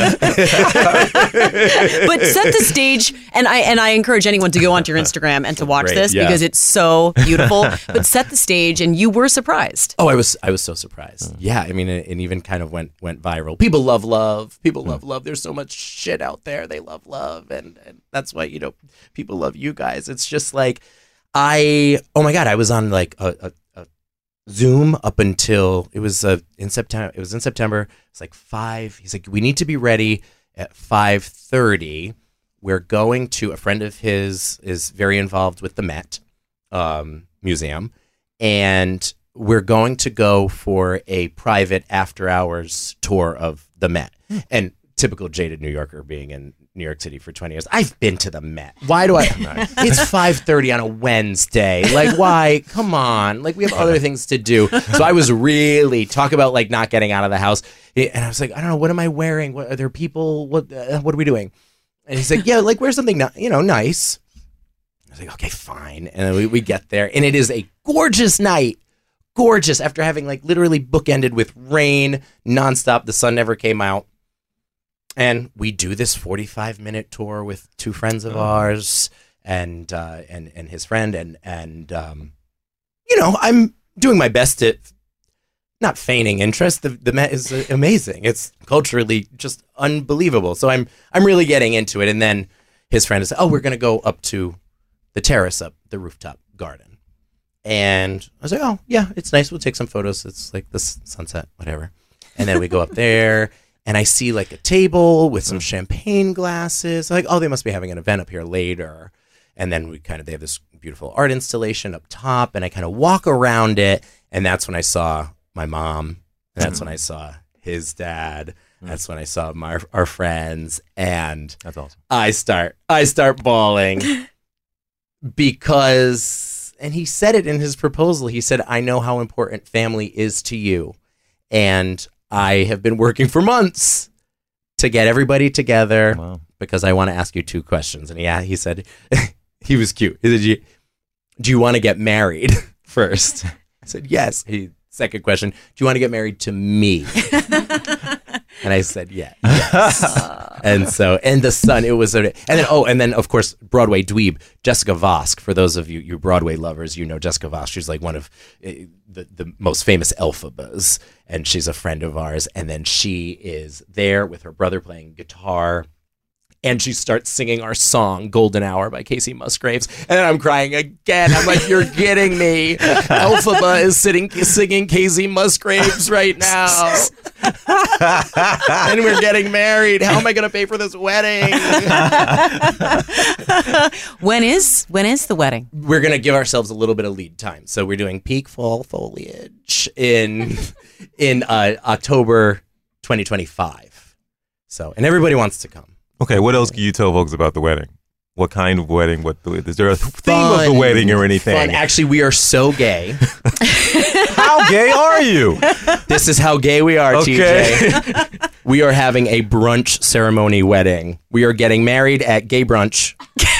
set the stage, and I and I encourage anyone to go onto your Instagram and to watch Great, this yeah. because it's so beautiful. But set the stage, and you were surprised. Oh, I was I was so surprised. Yeah, I mean, it, it even kind of went went viral. People love love. People love love. There's so much shit out there. They love love, and, and that's why, you know, people love you guys. It's just like I. Oh my God, I was on like a. a Zoom up until it was uh, in September. It was in September. It's like five. He's like, we need to be ready at five thirty. We're going to a friend of his is very involved with the Met um, Museum, and we're going to go for a private after hours tour of the Met. Mm. And typical jaded New Yorker being in New York City for twenty years. I've been to the Met. Why do I? It's five thirty on a Wednesday. Like, why? Come on. Like, we have other things to do. So I was really, talk about like not getting out of the house. And I was like, I don't know. What am I wearing? What are there people? What, uh, what are we doing? And he's like, yeah, like wear something, you know, nice. I was like, okay, fine. And then we, we get there and it is a gorgeous night. Gorgeous. After having like literally bookended with rain nonstop. The sun never came out. And we do this forty-five minute tour with two friends of oh. ours and uh, and and his friend. And, and um, you know, I'm doing my best at not feigning interest. The, the Met is amazing. It's culturally just unbelievable. So I'm I'm really getting into it. And then his friend is, oh, we're going to go up to the terrace up, the rooftop garden. And I was like, oh, yeah, it's nice. We'll take some photos. It's like this sunset, whatever. And then we go up there. And I see like a table with some champagne glasses. Like, oh, they must be having an event up here later. And then we kind of, they have this beautiful art installation up top. And I kind of walk around it. And that's when I saw my mom. And that's when I saw his dad. That's when I saw my our friends, and that's awesome. I start I start bawling because, and he said it in his proposal. He said, "I know how important family is to you, and I have been working for months to get everybody together wow. because I want to ask you two questions." And yeah, he said, he was cute. He said, "You, do you want to get married first?" I said, "Yes." He second question, "Do you want to get married to me?" And I said, yeah, yes. And so, and the son, it was, a, and then, oh, and then, of course, Broadway dweeb, Jessica Vosk. For those of you, you Broadway lovers, you know Jessica Vosk. She's like one of uh, the, the most famous Elphabas, and she's a friend of ours. And then she is there with her brother playing guitar, and she starts singing our song, Golden Hour by Casey Musgraves. And then I'm crying again. I'm like, you're kidding me. Elphaba is sitting, singing Casey Musgraves right now. And we're getting married. How am I going to pay for this wedding? When is when is the wedding? We're going to give ourselves a little bit of lead time. So we're doing peak fall foliage in in uh, October twenty twenty-five. So, and everybody wants to come. Okay, what else can you tell folks about the wedding? What kind of wedding? What is there a theme Fun, of the wedding or anything? Fun. Actually, we are so gay. How gay are you? This is how gay we are, okay. T J. We are having a brunch ceremony wedding. We are getting married at gay brunch.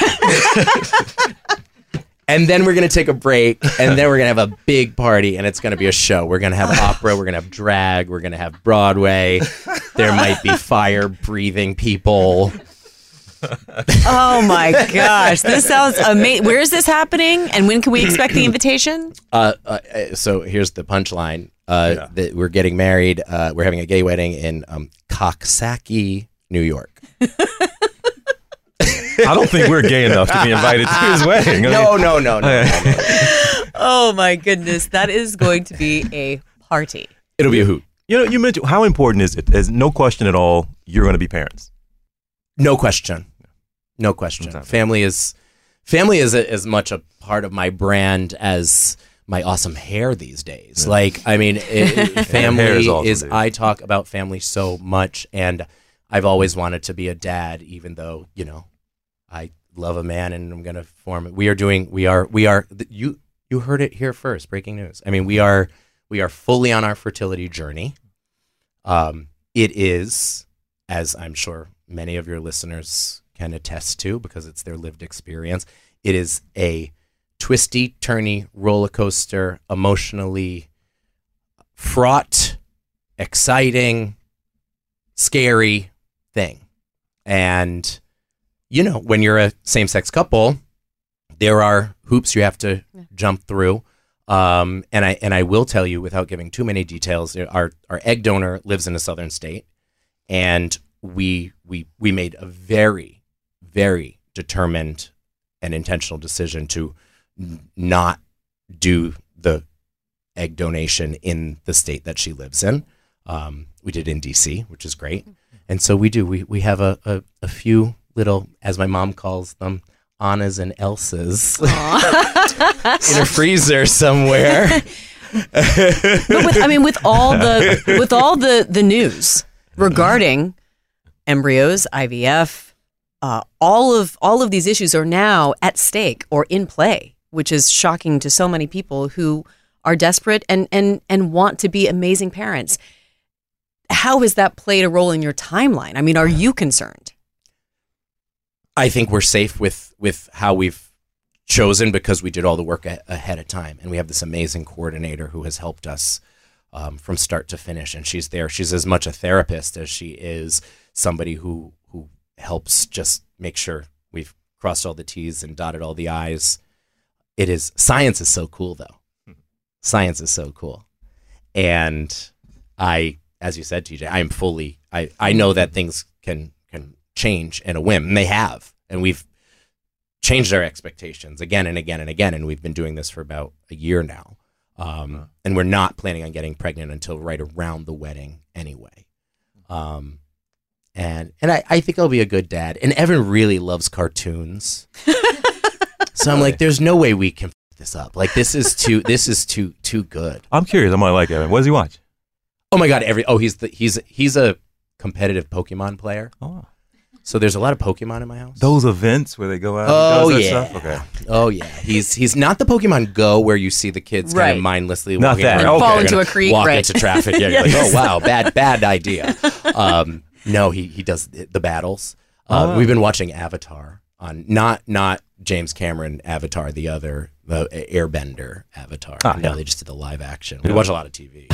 And then we're going to take a break, and then we're going to have a big party, and it's going to be a show. We're going to have opera, we're going to have drag, we're going to have Broadway. There might be fire-breathing people. Oh, my gosh. This sounds amazing. Where is this happening, and when can we expect the invitation? Uh, uh, so here's the punchline. Uh, yeah. that we're getting married. Uh, we're having a gay wedding in um, Coxsackie, New York. I don't think we're gay enough to be invited to his wedding. I mean, no, no, no, no, no, no. Oh, my goodness. That is going to be a party. It'll be a hoot. You know, you mentioned, how important is it? There's no question at all, you're going to be parents. No question. No question. Exactly. Family is family is a, as much a part of my brand as my awesome hair these days. Yeah. Like, I mean, it, family is, is, awesome, is dude. I talk about family so much, and I've always wanted to be a dad, even though, you know, I love a man and I'm going to form it. We are doing, we are, we are, you, you heard it here first, breaking news. I mean, we are, we are fully on our fertility journey. Um, it is, as I'm sure many of your listeners can attest to because it's their lived experience, it is a twisty, turny, roller coaster, emotionally fraught, exciting, scary thing. And you know, when you're a same-sex couple, there are hoops you have to yeah. jump through. Um, and I and I will tell you, without giving too many details, our our egg donor lives in a southern state, and we we we made a very, very determined and intentional decision to n- not do the egg donation in the state that she lives in. Um, we did in D C, which is great, and so we do. We we have a a, a few. little, as my mom calls them, Annas and Elsas in a freezer somewhere. But with, I mean, with all the with all the, the news regarding embryos, I V F, uh, all of all of these issues are now at stake or in play, which is shocking to so many people who are desperate and and and want to be amazing parents. How has that played a role in your timeline? I mean, are you concerned? I think we're safe with, with how we've chosen because we did all the work a- ahead of time. And we have this amazing coordinator who has helped us um, from start to finish. And she's there. She's as much a therapist as she is somebody who, who helps just make sure we've crossed all the T's and dotted all the I's. It is, science is so cool though. Science is so cool. And I, as you said, T J, I am fully, I, I know that things can, can, change in a whim, and they have, and we've changed our expectations again and again and again, and we've been doing this for about a year now, um, and we're not planning on getting pregnant until right around the wedding anyway, um, and and I, I think I'll be a good dad, and Evan really loves cartoons, so I'm like, there's no way we can f- this up, like this is too this is too too good. I'm curious, I might like Evan. What does he watch? Oh my god, every oh he's the he's he's a competitive Pokemon player. Oh. So there's a lot of Pokemon in my house. Those events where they go out Oh and does that yeah. stuff? Okay. Oh yeah. He's he's not the Pokemon Go where you see the kids kind Right. of mindlessly Not walking that. around. And fall They're into gonna a creek, walk right. into traffic. Yeah, you're like, oh wow, bad bad idea. Um, no, he he does the battles. Uh, Oh. We've been watching Avatar on not not James Cameron Avatar, the other the Airbender Avatar. Ah, no, yeah. they just did the live action. We Yeah. watch a lot of T V.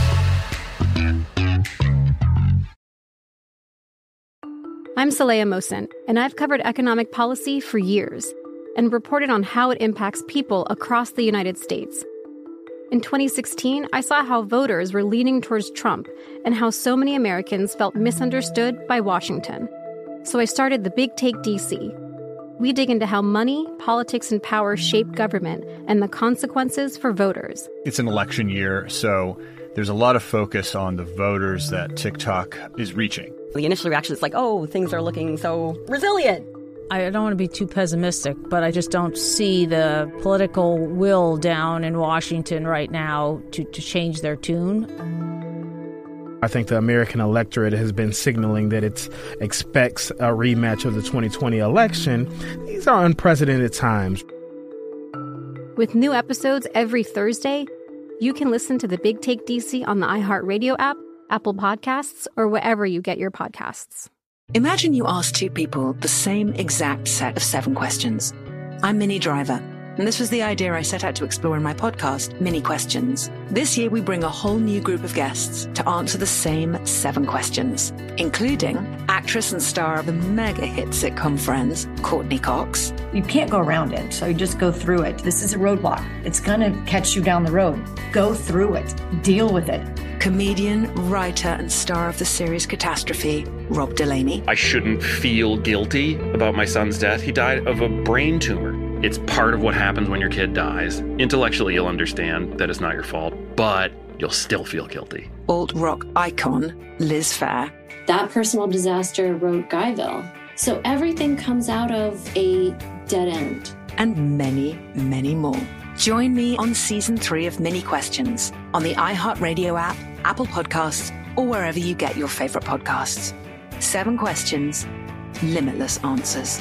I'm Saleha Mohsin, and I've covered economic policy for years and reported on how it impacts people across the United States. In twenty sixteen, I saw how voters were leaning towards Trump and how so many Americans felt misunderstood by Washington. So I started the Big Take D C. We dig into how money, politics, and power shape government and the consequences for voters. It's an election year, so there's a lot of focus on the voters that TikTok is reaching. The initial reaction is like, oh, things are looking so resilient. I don't want to be too pessimistic, but I just don't see the political will down in Washington right now to, to change their tune. I think the American electorate has been signaling that it expects a rematch of the twenty twenty election. These are unprecedented times. With new episodes every Thursday, you can listen to the Big Take D C on the iHeartRadio app, Apple Podcasts, or wherever you get your podcasts. Imagine you ask two people the same exact set of seven questions. I'm Minnie Driver, and this was the idea I set out to explore in my podcast, Mini Questions. This year, we bring a whole new group of guests to answer the same seven questions, including actress and star of the mega hit sitcom Friends, Courtney Cox. You can't go around it, so you just go through it. This is a roadblock. It's going to catch you down the road. Go through it. Deal with it. Comedian, writer, and star of the series Catastrophe, Rob Delaney. I shouldn't feel guilty about my son's death. He died of a brain tumor. It's part of what happens when your kid dies. Intellectually, you'll understand that it's not your fault, but you'll still feel guilty. Alt-rock icon, Liz Phair. That personal disaster wrote Guyville. So everything comes out of a dead end. And many, many more. Join me on season three of Mini Questions on the iHeartRadio app, Apple Podcasts, or wherever you get your favorite podcasts. Seven questions, limitless answers.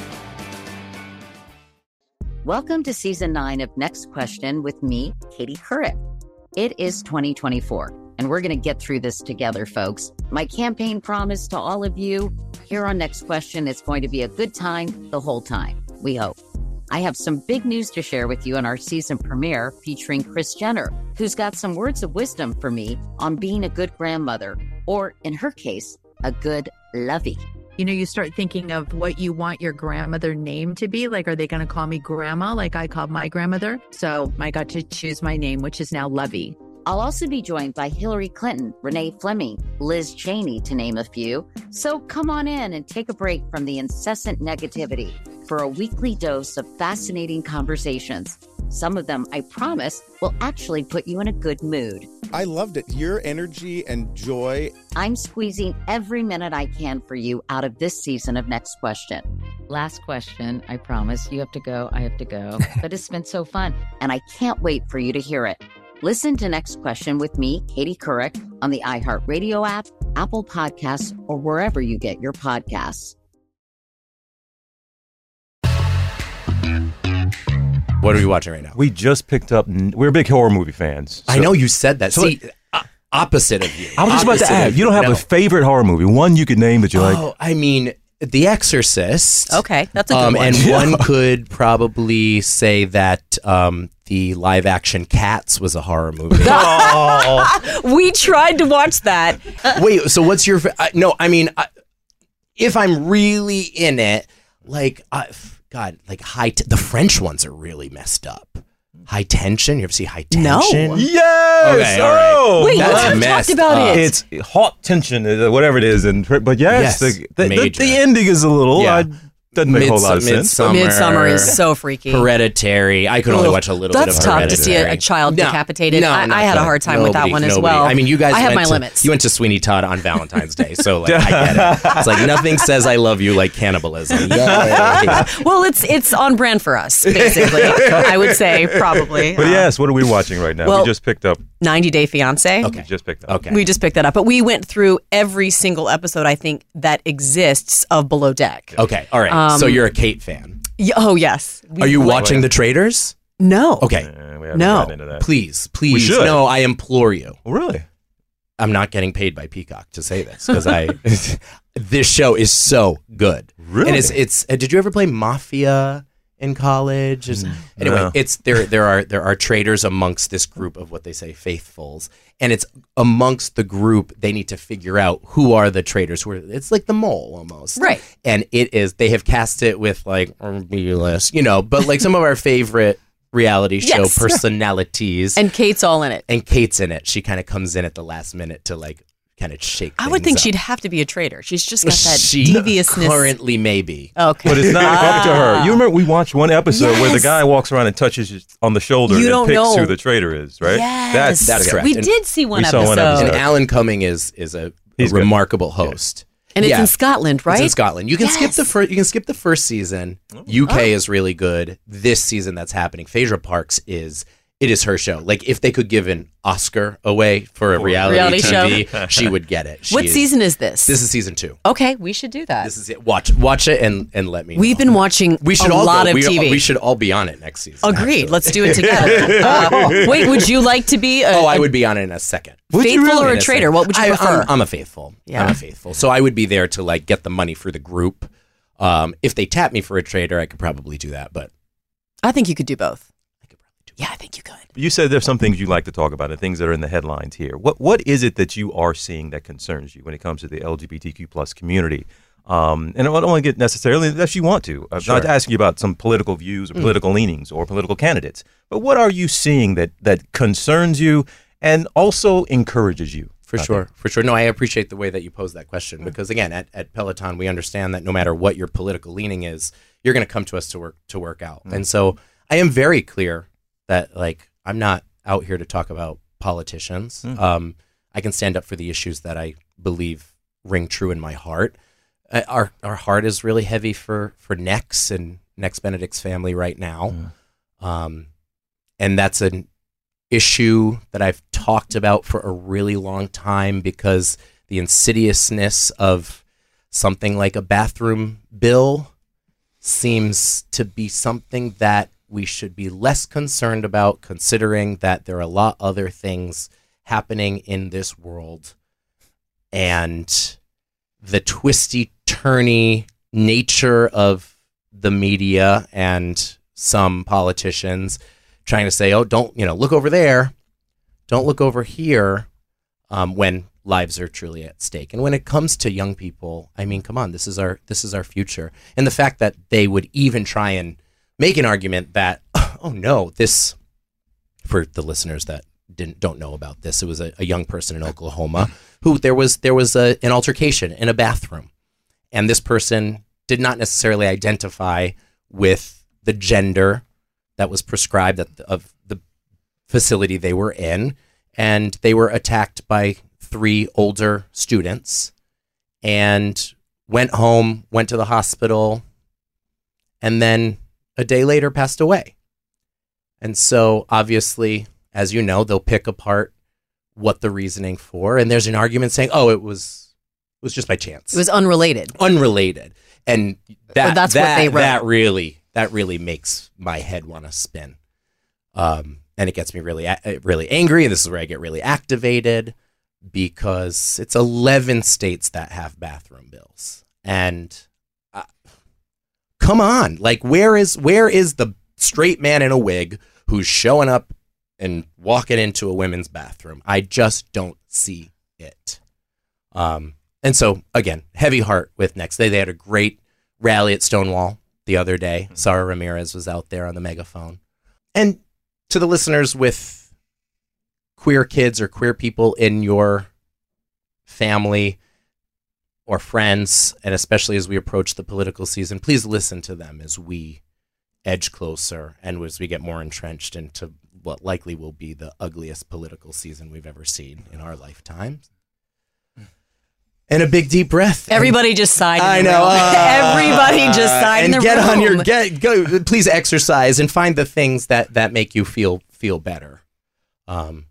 Welcome to season nine of Next Question with me, Katie Couric. It is twenty twenty-four, and we're going to get through this together, folks. My campaign promise to all of you here on Next Question, it's going to be a good time the whole time, we hope. I have some big news to share with you on our season premiere featuring Kris Jenner, who's got some words of wisdom for me on being a good grandmother, or in her case, a good lovey. You know, you start thinking of what you want your grandmother name to be. Like, are they going to call me grandma like I called my grandmother? So I got to choose my name, which is now Lovey. I'll also be joined by Hillary Clinton, Renee Fleming, Liz Cheney, to name a few. So come on in and take a break from the incessant negativity for a weekly dose of fascinating conversations. Some of them, I promise, will actually put you in a good mood. I loved it. Your energy and joy. I'm squeezing every minute I can for you out of this season of Next Question. Last question, I promise. You have to go, I have to go. But it's been so fun, and I can't wait for you to hear it. Listen to Next Question with me, Katie Couric, on the iHeartRadio app, Apple Podcasts, or wherever you get your podcasts. What are we watching right now? We just picked up. We're big horror movie fans. I know you said that. So See, uh, opposite of you. I was just about to Opposite ask. of You don't have no. a favorite horror movie, one you could name that you're like. Oh, I mean, The Exorcist. Okay, that's a good um, one. And Yeah. one could probably say that um, the live-action Cats was a horror movie. We tried to watch that. Wait, so what's your? fa- I, no, I mean, I, if I'm really in it, like, I, God, like high. T- the French ones are really messed up. High Tension. You ever see High No. Tension? Yes. Okay, all right. Oh, Wait, That's we haven't messed talked about up. it. It's hot tension, uh, whatever it is, and but yes, Yes, the, the, the, major. the ending is a little. Yeah. I, Doesn't make a whole lot of sense. Midsommar, Midsummer is so freaky. Hereditary. I could only Ugh, watch a little that's bit of tough Hereditary. to see a, a child No, decapitated. no, I, not I had a good. hard time with that Nobody- one as nobody. well. I mean, you guys I have went my to, limits. You went to Sweeney Todd on Valentine's Day, so like I get it. It's like nothing says I love you like cannibalism. Yay. Well, it's it's on brand for us, basically. I would say probably. But yes, what are we watching right now? well, we just picked up. ninety Day Fiancé. Okay. We just picked up. Okay. We just picked that up, but we went through every single episode I think that exists of Below Deck. Okay, all right. Um, so you're a Kate fan. Y- oh yes. We Are you like- watching The Traitors? No. Okay. Uh, we haven't No. gotten into that. Please, please. We should. No, I implore you. Really? I'm not getting paid by Peacock to say this because I. This show is so good. Really? And it's it's. Uh, did you ever play Mafia in college? Is- Anyway, No. it's there. There are there are traitors amongst this group of what they say faithfuls, and it's amongst the group they need to figure out who are the traitors. Who are, it's like the mole almost, Right. And it is. They have cast it with like B-list, you know, but like some of our favorite reality show Yes. personalities. And Kate's all in it. And Kate's in it. She kind of comes in at the last minute to like kind of shake. I would think things she'd up. have to be a traitor. She's just got that She deviousness. currently may be. Okay. But it's not up to her. You remember we watched one episode where the Yes. guy walks around and touches you on the shoulder You and don't picks know. who the traitor is, right? Yes. That's That's correct. We And did see one we saw episode. one episode. And Alan Cumming is is a, a He's good. remarkable host. And it's Yeah. in Scotland, right? It's in Scotland. You can skip the Yes. first. You can skip the first season. U K is really good. This season that's happening, Phaedra Parks is. It is her show. Like if they could give an Oscar away for a reality, Reality T V, show. she would get it. She What is- season is this? This is season two. Okay, we should do that. This is it. Watch watch it and and let me know. We've been watching we should a all lot go. of we, T V. We should all be on it next season. Agreed. actually. Let's do it together. Uh, wait, would you like to be a, Oh, I would be on it in a second. faithful or In a a traitor? second. What would you I, prefer? I'm, I'm a faithful. Yeah. I'm a faithful. So I would be there to like get the money for the group. Um, if they tap me for a traitor, I could probably do that. But I think you could do both. I could probably do yeah, I think you could. You said there's some things you like to talk about and things that are in the headlines here. What What is it that you are seeing that concerns you when it comes to the L G B T Q plus community? Um, and I don't want to get necessarily unless you want to. I'm Sure. not asking you about some political views or Mm. political leanings or political candidates. But what are you seeing that, that concerns you and also encourages you? For out sure, there? for sure. No, I appreciate the way that you pose that question because again, at, at Peloton, we understand that no matter what your political leaning is, you're going to come to us to work to work out. And so I am very clear that like I'm not out here to talk about politicians. Mm. Um, I can stand up for the issues that I believe ring true in my heart. Uh, our our heart is really heavy for for Nex and Nex Benedict's family right now, um, and that's an issue that I've talked about for a really long time because the insidiousness of something like a bathroom bill seems to be something that we should be less concerned about, considering that there are a lot other things happening in this world and the twisty turny nature of the media and some politicians trying to say, oh, don't, you know, look over there. Don't look over here um, when lives are truly at stake. And when it comes to young people, I mean, come on, this is our this is our future. And the fact that they would even try and make an argument that, oh, no, this, for the listeners that didn't don't know about this, it was a, a young person in Oklahoma who there was there was a, an altercation in a bathroom. And this person did not necessarily identify with the gender that was prescribed at the, of the facility they were in, and they were attacked by three older students and went home, went to the hospital, and then a day later passed away. And so obviously, as you know, they'll pick apart what the reasoning for, and there's an argument saying, oh, it was it was just by chance. It was unrelated. Unrelated. And that Or that's that, what they wrote. that really that really makes my head want to spin. Um, and it gets me really a- really angry, and this is where I get really activated because it's eleven states that have bathroom bills. And uh, come on, like where is where is the straight man in a wig who's showing up and walking into a women's bathroom? I just don't see it. Um, and so again, heavy heart with Next. They they had a great rally at Stonewall the other day. Sara Ramirez was out there on the megaphone. And to the listeners with queer kids or queer people in your family, or friends, and especially as we approach the political season, please listen to them as we edge closer and as we get more entrenched into what likely will be the ugliest political season we've ever seen in our lifetimes. And a big deep breath. Everybody just sighed. I in the know. room. Uh, Everybody just sighed and in the get room. on your get go. Please exercise and find the things that that make you feel feel better. Um.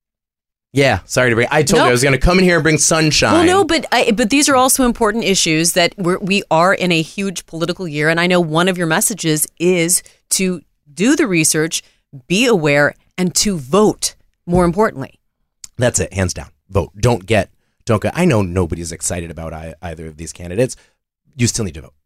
Yeah, sorry to bring. I told Nope. you I was going to come in here and bring sunshine. Well, no, but I, but these are also important issues that we're, we are in a huge political year, and I know one of your messages is to do the research, be aware, and to vote. More importantly, That's it, hands down. Vote. Don't get. Don't get. I know nobody's excited about I, either of these candidates. You still need to vote.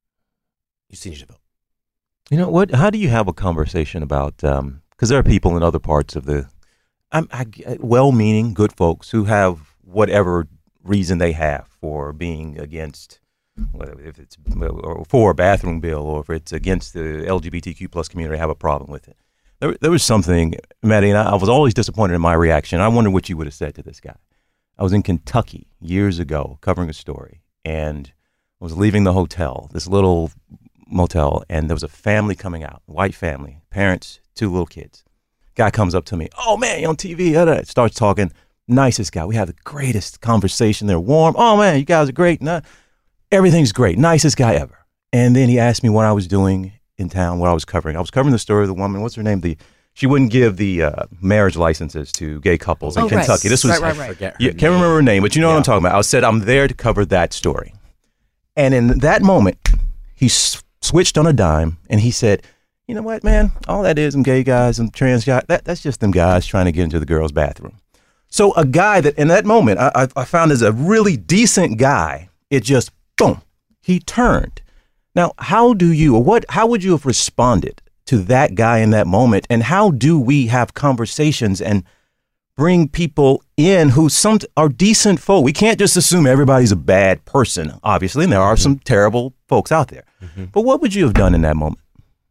You still need to vote. You know what? How do you have a conversation about? Because there are people in other parts of the, I'm, I, well-meaning, good folks who have whatever reason they have for being against, whether if it's or for a bathroom bill or if it's against the L G B T Q plus community, have a problem with it. There, there was something, Maddie, and I, I was always disappointed in my reaction. I wonder what you would have said to this guy. I was in Kentucky years ago covering a story, and I was leaving the hotel, this little motel, and there was a family coming out, white family, parents, two little kids. Guy comes up to me, oh man, you're on T V, starts talking, nicest guy. We have the greatest conversation. They're warm. Oh man, you guys are great. Nah, everything's great. Nicest guy ever. And then he asked me what I was doing in town, what I was covering. I was covering the story of the woman, what's her name? The She wouldn't give the uh, marriage licenses to gay couples in Oh, right. Kentucky. This was, Right, right, right. I forget her you name. can't remember her name, but you know what I'm talking about. I said, I'm there to cover that story. And in that moment, he s- switched on a dime and he said, you know what, man, all that is, them gay guys and trans guys, that, that's just them guys trying to get into the girls' bathroom. So a guy that in that moment I, I, I found as a really decent guy, it just, boom, he turned. Now, how do you, or what, how would you have responded to that guy in that moment? And how do we have conversations and bring people in who some are decent folk? We can't just assume everybody's a bad person, obviously, and there are mm-hmm. some terrible folks out there. Mm-hmm. But what would you have done in that moment?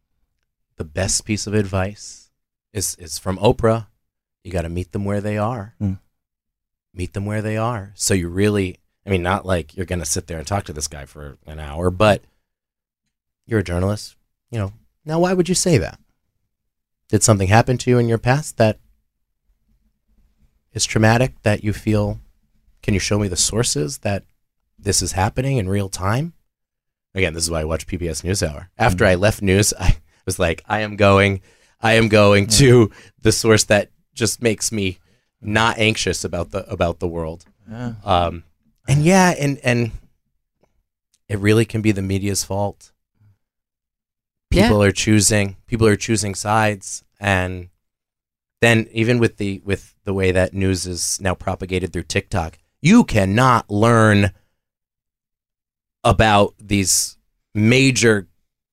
The best piece of advice is is from Oprah. You got to meet them where they are. Mm. Meet them where they are. So you really, I mean, not like you're going to sit there and talk to this guy for an hour, but you're a journalist, you know. Now, why would you say that? Did something happen to you in your past that is traumatic, that you feel, can you show me the sources that this is happening in real time? Again, this is why I watch P B S NewsHour. After mm-hmm. I left news, I was like, I am going, I am going mm-hmm. to the source that just makes me not anxious about the about the world. Yeah. Um, and yeah, and and it really can be the media's fault. People Yeah. are choosing. People are choosing sides, and then even with the with the way that news is now propagated through TikTok, you cannot learn about these major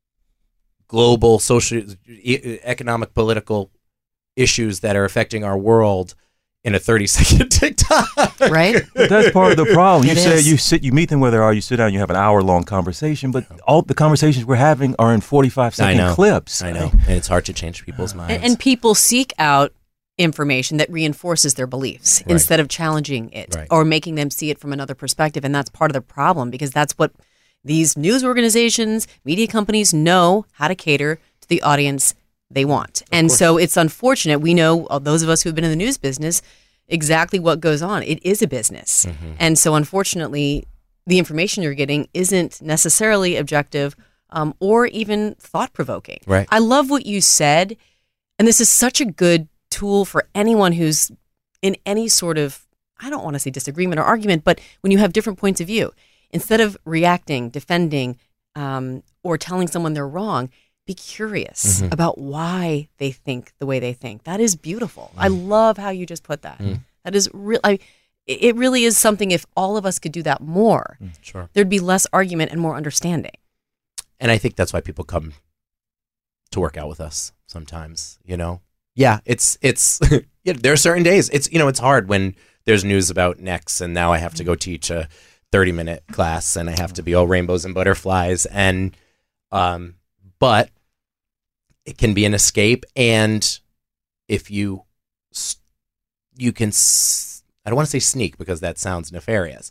global social, e- economic, political issues that are affecting our world in a thirty second TikTok. Right? But that's part of the problem. You It say is. you sit, you meet them where they are, you sit down, you have an hour long conversation, but all the conversations we're having are in forty-five I second know. clips. I know, and it's hard to change people's minds. And, and people seek out information that reinforces their beliefs Right. instead of challenging it Right. or making them see it from another perspective. And that's part of the problem, because that's what these news organizations, media companies know how to cater to the audience they want. And so it's unfortunate. We know, uh, those of us who've been in the news business, exactly what goes on. It is a business. Mm-hmm. And so unfortunately, the information you're getting isn't necessarily objective um, or even thought-provoking. Right. I love what you said. And this is such a good tool for anyone who's in any sort of, I don't want to say disagreement or argument, but when you have different points of view, instead of reacting, defending, um, or telling someone they're wrong, be curious Mhm. about why they think the way they think. That is beautiful. I love how you just put that. Mm. That is real. I, it really is something. If all of us could do that more, Sure. there'd be less argument and more understanding. And I think that's why people come to work out with us sometimes, you know? Yeah, it's, it's, yeah, there are certain days. It's, you know, it's hard when there's news about Next and now I have to go teach a thirty minute class and I have to be all rainbows and butterflies. And, um, but it can be an escape. And if you, s- you can, s- I don't want to say sneak because that sounds nefarious.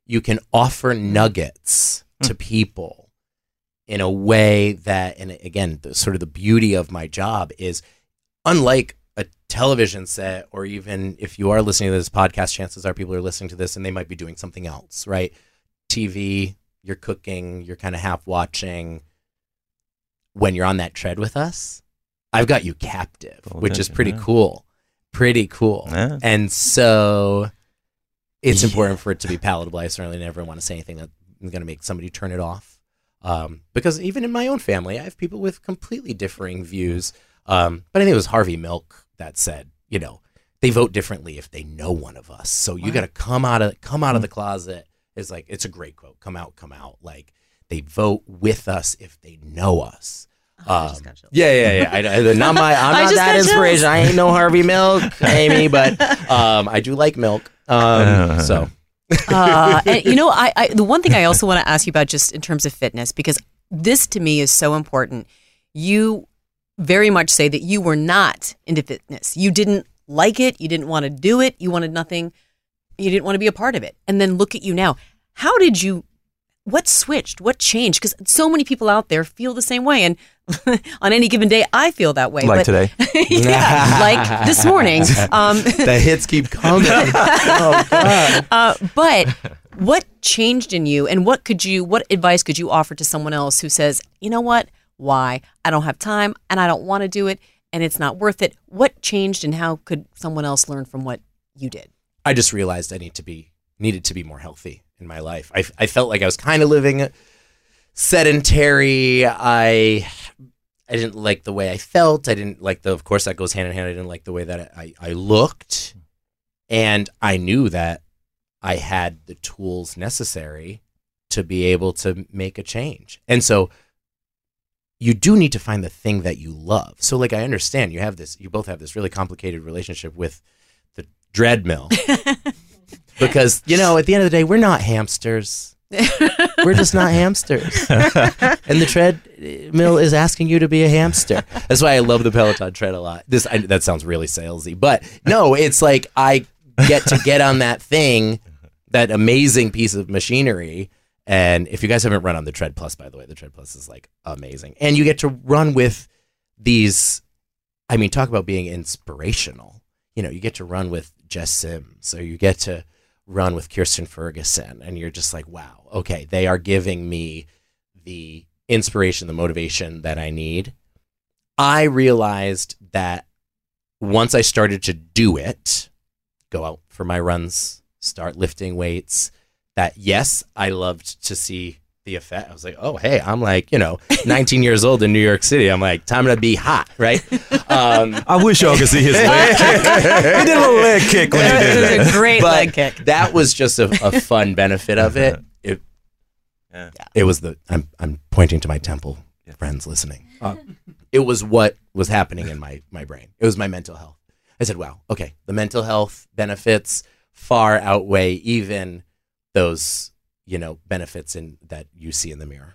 you can offer nuggets to people in a way that, and again, the, sort of the beauty of my job is, unlike a television set, or even if you are listening to this podcast, chances are people are listening to this and they might be doing something else, right? T V, you're cooking, you're kind of half watching. When you're on that tread with us, I've got you captive, Full which is attention, pretty yeah. cool. Pretty cool. Yeah. And so it's important for it to be palatable. I certainly never want to say anything that's going to make somebody turn it off. Um, because even in my own family, I have people with completely differing views. Um, but I think it was Harvey Milk that said, you know, they vote differently if they know one of us. So you got to come out of come out of the closet. It's like, it's a great quote. Come out, come out. Like, they vote with us if they know us. Um, yeah, yeah, yeah. I, I, not my, I'm I not just that got inspiration. chills. I ain't no Harvey Milk, Amy, but um, I do like milk. Um, so, uh, and you know, I, I the one thing I also want to ask you about, just in terms of fitness, because this to me is so important. You very much say that you were not into fitness. You didn't like it. You didn't want to do it. You wanted nothing. You didn't want to be a part of it. And then look at you now. How did you? What switched? What changed? Because so many people out there feel the same way, and on any given day, I feel that way. Like but, today. yeah, like this morning. Um, the hits keep coming. Oh, God. Uh, but what changed in you, and what could you? What advice could you offer to someone else who says, you know what? Why? I don't have time, and I don't want to do it, and it's not worth it. What changed, and how could someone else learn from what you did? I just realized I need to be needed to be more healthy in my life. I, I felt like I was kind of living sedentary. I I didn't like the way I felt. I didn't like the, of course that goes hand in hand. I didn't like the way that I, I looked. And I knew that I had the tools necessary to be able to make a change. And so you do need to find the thing that you love. So like, I understand you have this, you both have this really complicated relationship with the treadmill. Because, you know, at the end of the day, we're not hamsters. We're just not hamsters. And the treadmill is asking you to be a hamster. That's why I love the Peloton tread a lot. This I, that sounds really salesy. But no, it's like I get to get on that thing, that amazing piece of machinery. And if you guys haven't run on the Tread Plus, by the way, the Tread Plus is like amazing. And you get to run with these, I mean, talk about being inspirational. You know, you get to run with Jess Sims, or you get to run with Kirsten Ferguson, and you're just like, wow, okay, they are giving me the inspiration, the motivation that I need. I realized that once I started to do it, go out for my runs, start lifting weights, that yes, I loved to see the effect. I was like, oh, hey, I'm like, you know, nineteen years old in New York City. I'm like, time to be hot, right? Um, I wish y'all could see his leg kick. He did a little leg kick when he did that. It was a great but leg kick. That was just a, a fun benefit of it. It, yeah. it was the, I'm, I'm pointing to my temple friends listening. Uh, it was what was happening in my, my brain. It was my mental health. I said, wow, okay, the mental health benefits far outweigh even those, you know, benefits in that you see in the mirror.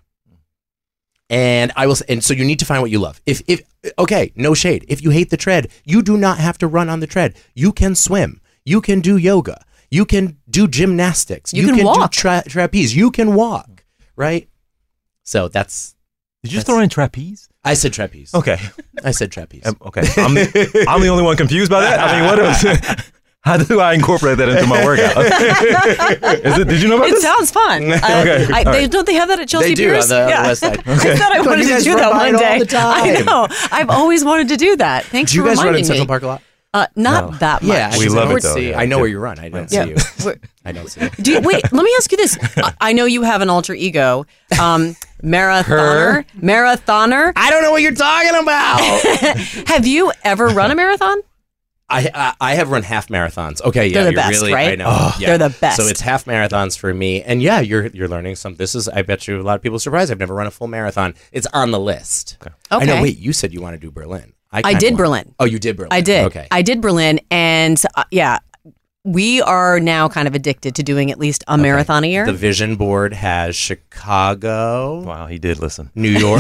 And I will, and so you need to find what you love. If, if, okay, no shade. If you hate the tread, you do not have to run on the tread. You can swim. You can do yoga. You can do gymnastics. You can walk. do tra- trapeze. You can walk, right? So that's. Did you just throw in trapeze? I said trapeze. Okay. I said trapeze. Um, okay. I'm the, I'm the only one confused by that. I mean, what is how do I incorporate that into my workout? Is it? Did you know about it this? It sounds fun. Uh, okay. I, they, don't they have that at Chelsea They do Piers? on the, yeah. on the west side. Okay. I thought I But wanted you to guys do run that by one it all day. the time. I know. I've always wanted to do that. Thanks Do you for guys run reminding in Central me. Park a lot? Uh, not No. that much. Yeah, We I love don't it, though, see- yeah. I know where you run. I don't Yeah. see you. We're- I don't see you. Do you, wait, let me ask you this. I, I know you have an alter ego, um, marathoner. Marathoner. I don't know what you're talking about. Have you ever run a marathon? I, I I have run half marathons. Okay, yeah, They're the you're best, really, right? I know. Oh, yeah. they're the best. So it's half marathons for me, and yeah, you're you're learning some. This is, I bet you, a lot of people are surprised. I've never run a full marathon. It's on the list. Okay. I know. Okay. Wait, you said you want to do Berlin. I kinda did want- Berlin. Oh, you did Berlin. I did. Okay. I did Berlin, and uh, yeah, we are now kind of addicted to doing at least a marathon a year. The vision board has Chicago. Wow, he did listen. New York.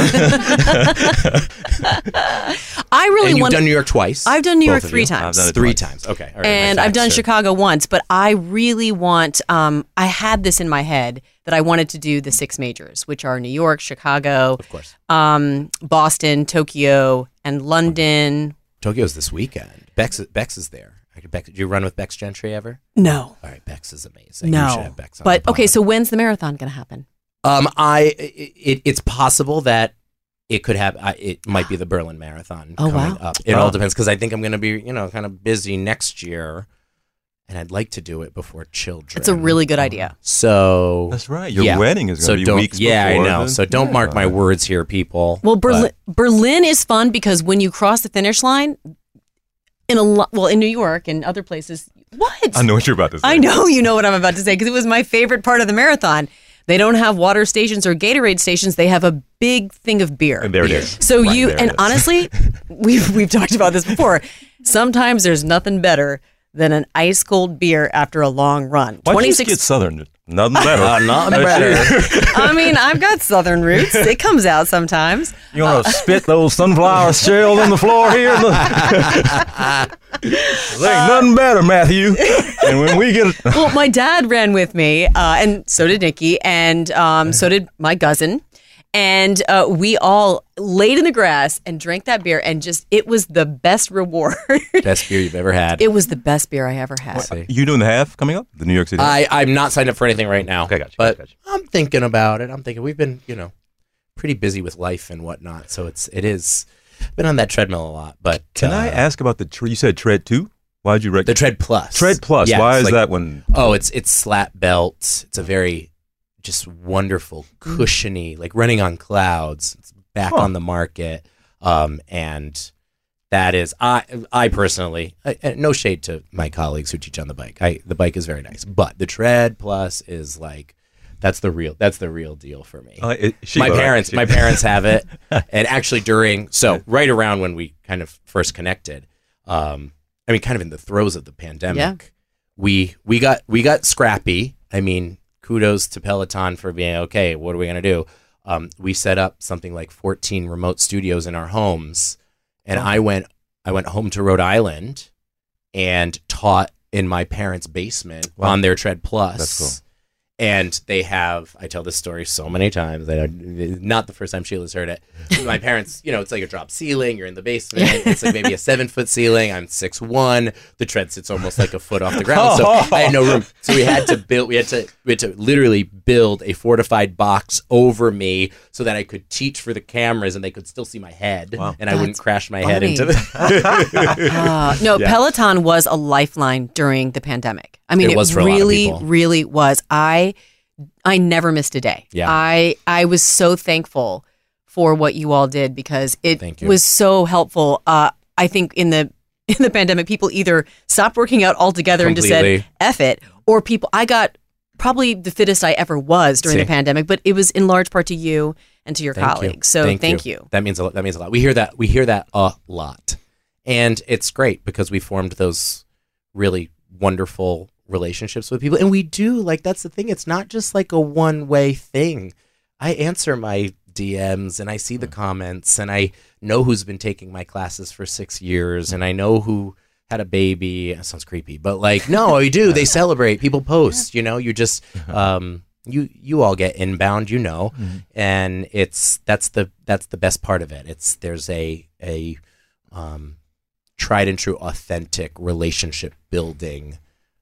I really and you've want. done New York twice. I've done New York Both of three you. times. I've done it Three twice. times. Okay. All right, And my I've done facts are- Chicago once, but I really want, um, I had this in my head that I wanted to do the six majors, which are New York, Chicago, Of course. um, Boston, Tokyo, and London. Tokyo's this weekend. Bex, Bex is there. I could Bex, did you run with Bex Gentry ever? No. All right, Bex is amazing. You should No. have Bex on But the okay, pod. so when's the marathon going to happen? Um, I it, it's possible that it could have. I, it might be the Berlin Marathon. Oh, coming wow. Up. It Wow. all depends because I think I'm going to be you know kind of busy next year, and I'd like to do it before children. It's a really good idea. So That's right. Your yeah. wedding is so going to be don't, weeks Yeah, before I know. the So don't mark my marathon. words here, people. Well, Berlin, But Berlin is fun because when you cross the finish line, in a lo- well, in New York and other places, what? I know what you're about to say. I know you know what I'm about to say because it was my favorite part of the marathon. They don't have water stations or Gatorade stations. They have a big thing of beer. And there it is. So Right you there and it is. honestly, we've we've talked about this before. Sometimes there's nothing better than an ice cold beer after a long run. Why don't you just get Southern? Nothing better. Uh, nothing That's better. it. I mean, I've got Southern roots. It comes out sometimes. You want to spit those sunflower shells on the floor here? There ain't nothing better, Matthew. And when we get Well, my dad ran with me, uh, and so did Nikki, and um, so did my cousin. And uh, we all laid in the grass and drank that beer, and just, it was the best reward. best beer you've ever had. It was the best beer I ever had. you doing the half coming up, the New York City. I I'm not signed up for anything right now. Okay, gotcha. But gotcha. I'm thinking about it. I'm thinking we've been you know pretty busy with life and whatnot, so it's it is been on that treadmill a lot. But Can uh, I ask about the? Tre- you said Tread Two. Why'd you rec- the Tread Plus? Tread Plus. Yeah, Why it's is like- that one? Oh, it's it's slat belt. It's a very just wonderful, cushiony, like running on clouds. It's back Huh. on the market, um, and that is I I personally I, I- no shade to my colleagues who teach on the bike. I the bike is very nice, but the Tread Plus is like that's the real that's the real deal for me. Uh, it- she- my all right, parents she- my parents have it, and actually during so right around when we kind of first connected, um, I mean, kind of in the throes of the pandemic, Yeah. we we got we got scrappy. I mean, kudos to Peloton for being okay. What are we gonna do? Um, we set up something like fourteen remote studios in our homes, and I went I went home to Rhode Island and taught in my parents' basement Wow. on their Tread Plus. That's cool. And they have, I tell this story so many times, that I, not the first time Sheila's heard it. My parents, you know, it's like a drop ceiling. You're in the basement. It's like maybe a seven foot ceiling. I'm six one. The tread sits almost like a foot off the ground. So I had no room. So we had to build, we had to, we had to literally build a fortified box over me so that I could teach for the cameras and they could still see my head. Wow. And I wouldn't That's crash my head funny. into the. Uh, no, Yeah. Peloton was a lifeline during the pandemic. I mean, It it, was for a lot of really, people. really was. I, I never missed a day. Yeah. I, I was so thankful for what you all did because it Thank you. was so helpful. Uh, I think in the in the pandemic, people either stopped working out altogether and just said Completely. "F it," or people. I got probably the fittest I ever was during See. the pandemic, but it was in large part to you and to your Thank you. colleagues. So thank, you. That means a lot. That means a lot. We hear that. We hear that a lot, and it's great because we formed those really wonderful relationships with people, and we do like that's the thing. It's not just like a one way thing. I answer my D Ms and I see the comments, and I know who's been taking my classes for six years, and I know who had a baby. That sounds creepy, but like no, you do. They celebrate. People post. You know, you just. Um, You you all get inbound, you know, Mm-hmm. and it's that's the that's the best part of it. It's there's a a um, tried and true, authentic relationship building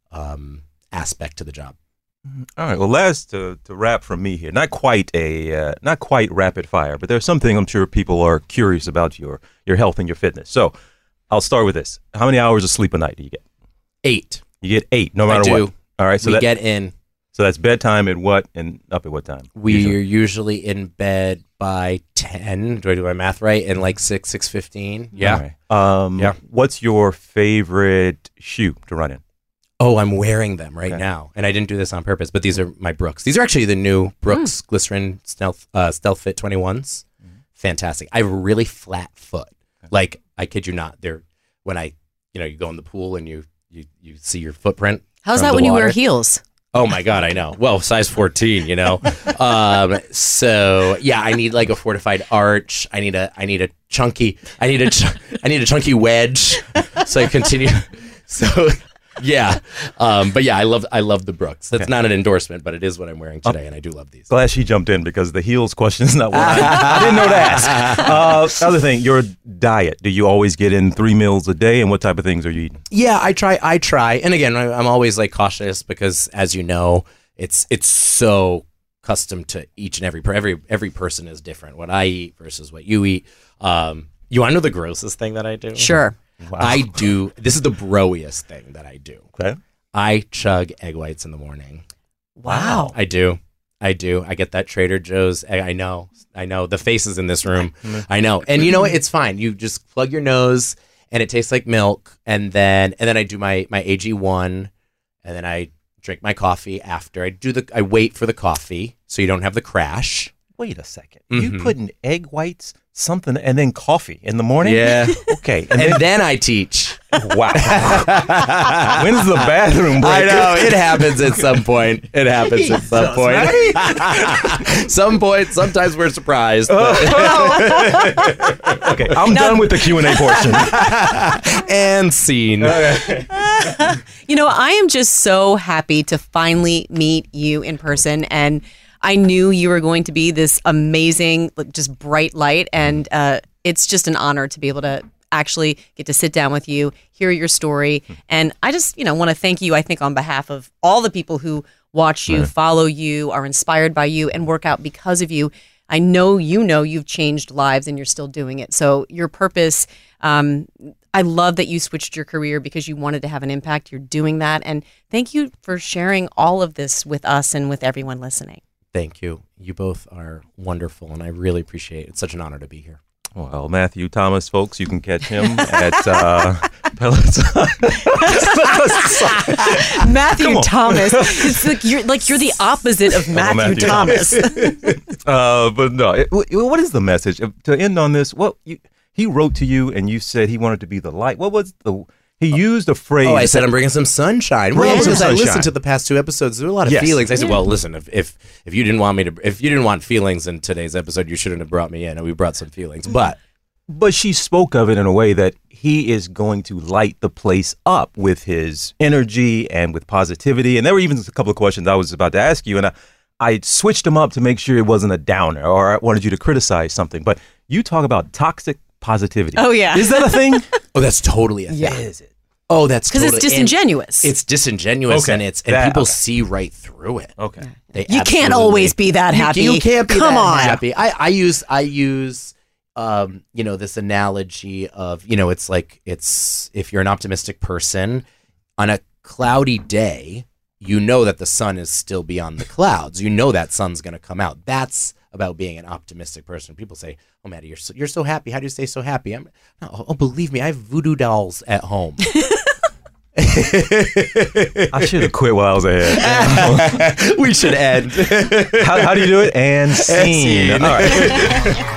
um, aspect to the job. All right. Well, last to, to wrap from me here. Not quite a uh, not quite rapid fire, but there's something I'm sure people are curious about your your health and your fitness. So I'll start with this. How many hours of sleep a night do you get? Eight. You get eight, no I matter do. what. All right. So we that, get in. So that's bedtime at what and up at what time? We're usually? usually in bed by ten. Do I do my math right? And like six six fifteen. Yeah. All right. Um, Yeah. What's your favorite shoe to run in? Oh, I'm wearing them right Okay. now, and I didn't do this on purpose. But these are my Brooks. These are actually the new Brooks Glycerin Stealth uh, Stealth Fit twenty-ones. Fantastic. I have a really flat foot. Like I kid you not. They're when I you know you go in the pool and you you you see your footprint. How's from that the when you wear water. heels? Oh my God, I know. Well, size fourteen, you know. um, so yeah, I need like a fortified arch. I need a, I need a chunky, I need a, ch- I need a chunky wedge. So I continue. So yeah, um, but yeah, I love, I love the Brooks. That's Okay. not an endorsement, but it is what I'm wearing today, and I do love these. Glad she jumped in because the heels question is not one I, I didn't know to ask. Uh, other thing, your diet. Do you always get in three meals a day, and what type of things are you eating? Yeah, I try. I try, and again, I- I'm always like cautious because, as you know, it's it's so custom to each and every per- every every person is different. What I eat versus what you eat. Um, you want to know the grossest thing that I do? Sure. Wow. I do. This is the broiest thing that I do. Okay. I chug egg whites in the morning. Wow. I do. I do. I get that Trader Joe's. egg- I know. I know. The faces in this room. I know. And you know what? It's fine. You just plug your nose, and it tastes like milk. And then and then I do my my A G one, and then I drink my coffee after. I do the. I wait for the coffee so you don't have the crash. Wait a second. You Mhm. put in egg whites, something, and then coffee in the morning? Yeah. Okay. And, And, then, then I teach. wow. When's the bathroom break? I know it happens at some point. It happens at some point. Some point. Sometimes we're surprised. but- Okay, I'm done with the Q and A portion. and scene. You know, I am just so happy to finally meet you in person. And I knew you were going to be this amazing, like, just bright light. And uh, it's just an honor to be able to actually get to sit down with you, hear your story. And I just, you know, want to thank you, I think, on behalf of all the people who watch you, Right. follow you, are inspired by you, and work out because of you. I know you know you've changed lives and you're still doing it. So your purpose, um, I love that you switched your career because you wanted to have an impact. You're doing that. And thank you for sharing all of this with us and with everyone listening. Thank you. You both are wonderful, and I really appreciate it. It's such an honor to be here. Well, Matthew Thomas, folks, you can catch him at uh, Peloton. Matthew Come on. Thomas. It's like you're like you're the opposite of Matthew, Matthew Thomas. uh, but no, it, wh- what is the message? Uh, To end on this, what you, he wrote to you and you said he wanted to be the light. What was the, he used a phrase. Oh, I said I'm bringing some sunshine. Bring Well, some because I sunshine. listened to the past two episodes, there were a lot of Yes. feelings. I said, Yeah. well, listen, if, if if you didn't want me to, if you didn't want feelings in today's episode, you shouldn't have brought me in. And we brought some feelings, but But she spoke of it in a way that he is going to light the place up with his energy and with positivity. And there were even a couple of questions I was about to ask you, and I, I switched them up to make sure it wasn't a downer or I wanted you to criticize something. But you talk about toxic positivity. Oh, yeah. Is that a thing? oh, that's totally a thing. Yeah. Is it? Oh, that's Because totally, it's disingenuous. and It's disingenuous, Okay. and it's and That- people okay. see right through it. Okay. They You can't absolutely- always be that You- happy. You, can't be Come that on. happy. I, I use I use um, you know, this analogy of, you know, it's like it's if you're an optimistic person on a cloudy day, you know that the sun is still beyond the clouds. You know that sun's going to come out. That's about being an optimistic person. People say, "Oh, Maddie, you're so, you're so happy. How do you stay so happy?" I'm, oh, oh, believe me, I have voodoo dolls at home. I should have quit while I was ahead. We should end. how, how do you do it? And scene. scene. All right.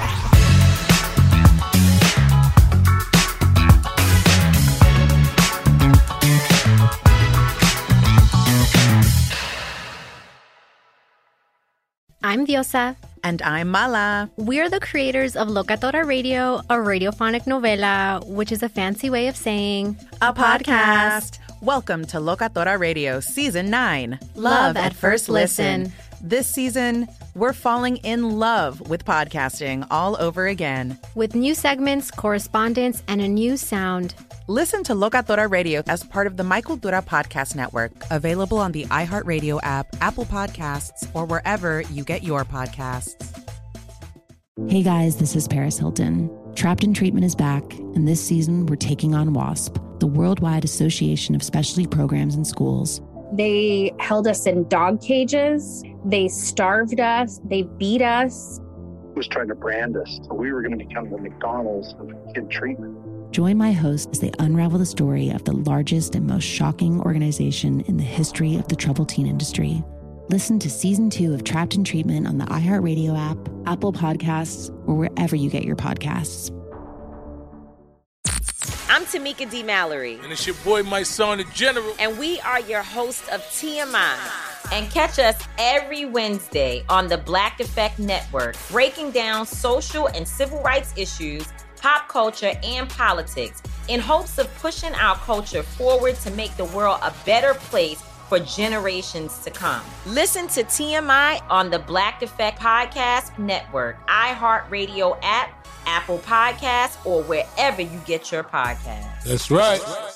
I'm Diosa. And I'm Mala. We're the creators of Locatora Radio, a radiophonic novela, which is a fancy way of saying A podcast. Welcome to Locatora Radio Season nine. Love at First Listen. This season, we're falling in love with podcasting all over again. with new segments, correspondence, and a new sound. Listen to Locatora Radio as part of the My Cultura Podcast Network. Available on the iHeartRadio app, Apple Podcasts, or wherever you get your podcasts. Hey guys, this is Paris Hilton. Trapped in Treatment is back, and this season we're taking on WASP, the Worldwide Association of Specialty Programs in Schools. They held us in dog cages. They starved us. They beat us. Was trying to brand us. So we were going to become the McDonald's of kid treatment. Join my hosts as they unravel the story of the largest and most shocking organization in the history of the troubled teen industry. Listen to season two of Trapped in Treatment on the iHeartRadio app, Apple Podcasts, or wherever you get your podcasts. I'm Tamika D. Mallory. And it's your boy, my son, the General. And we are your hosts of T M I. And catch us every Wednesday on the Black Effect Network, breaking down social and civil rights issues, pop culture, and politics in hopes of pushing our culture forward to make the world a better place for generations to come. Listen to T M I on the Black Effect Podcast Network, iHeartRadio app, Apple Podcasts, or wherever you get your podcasts. That's right.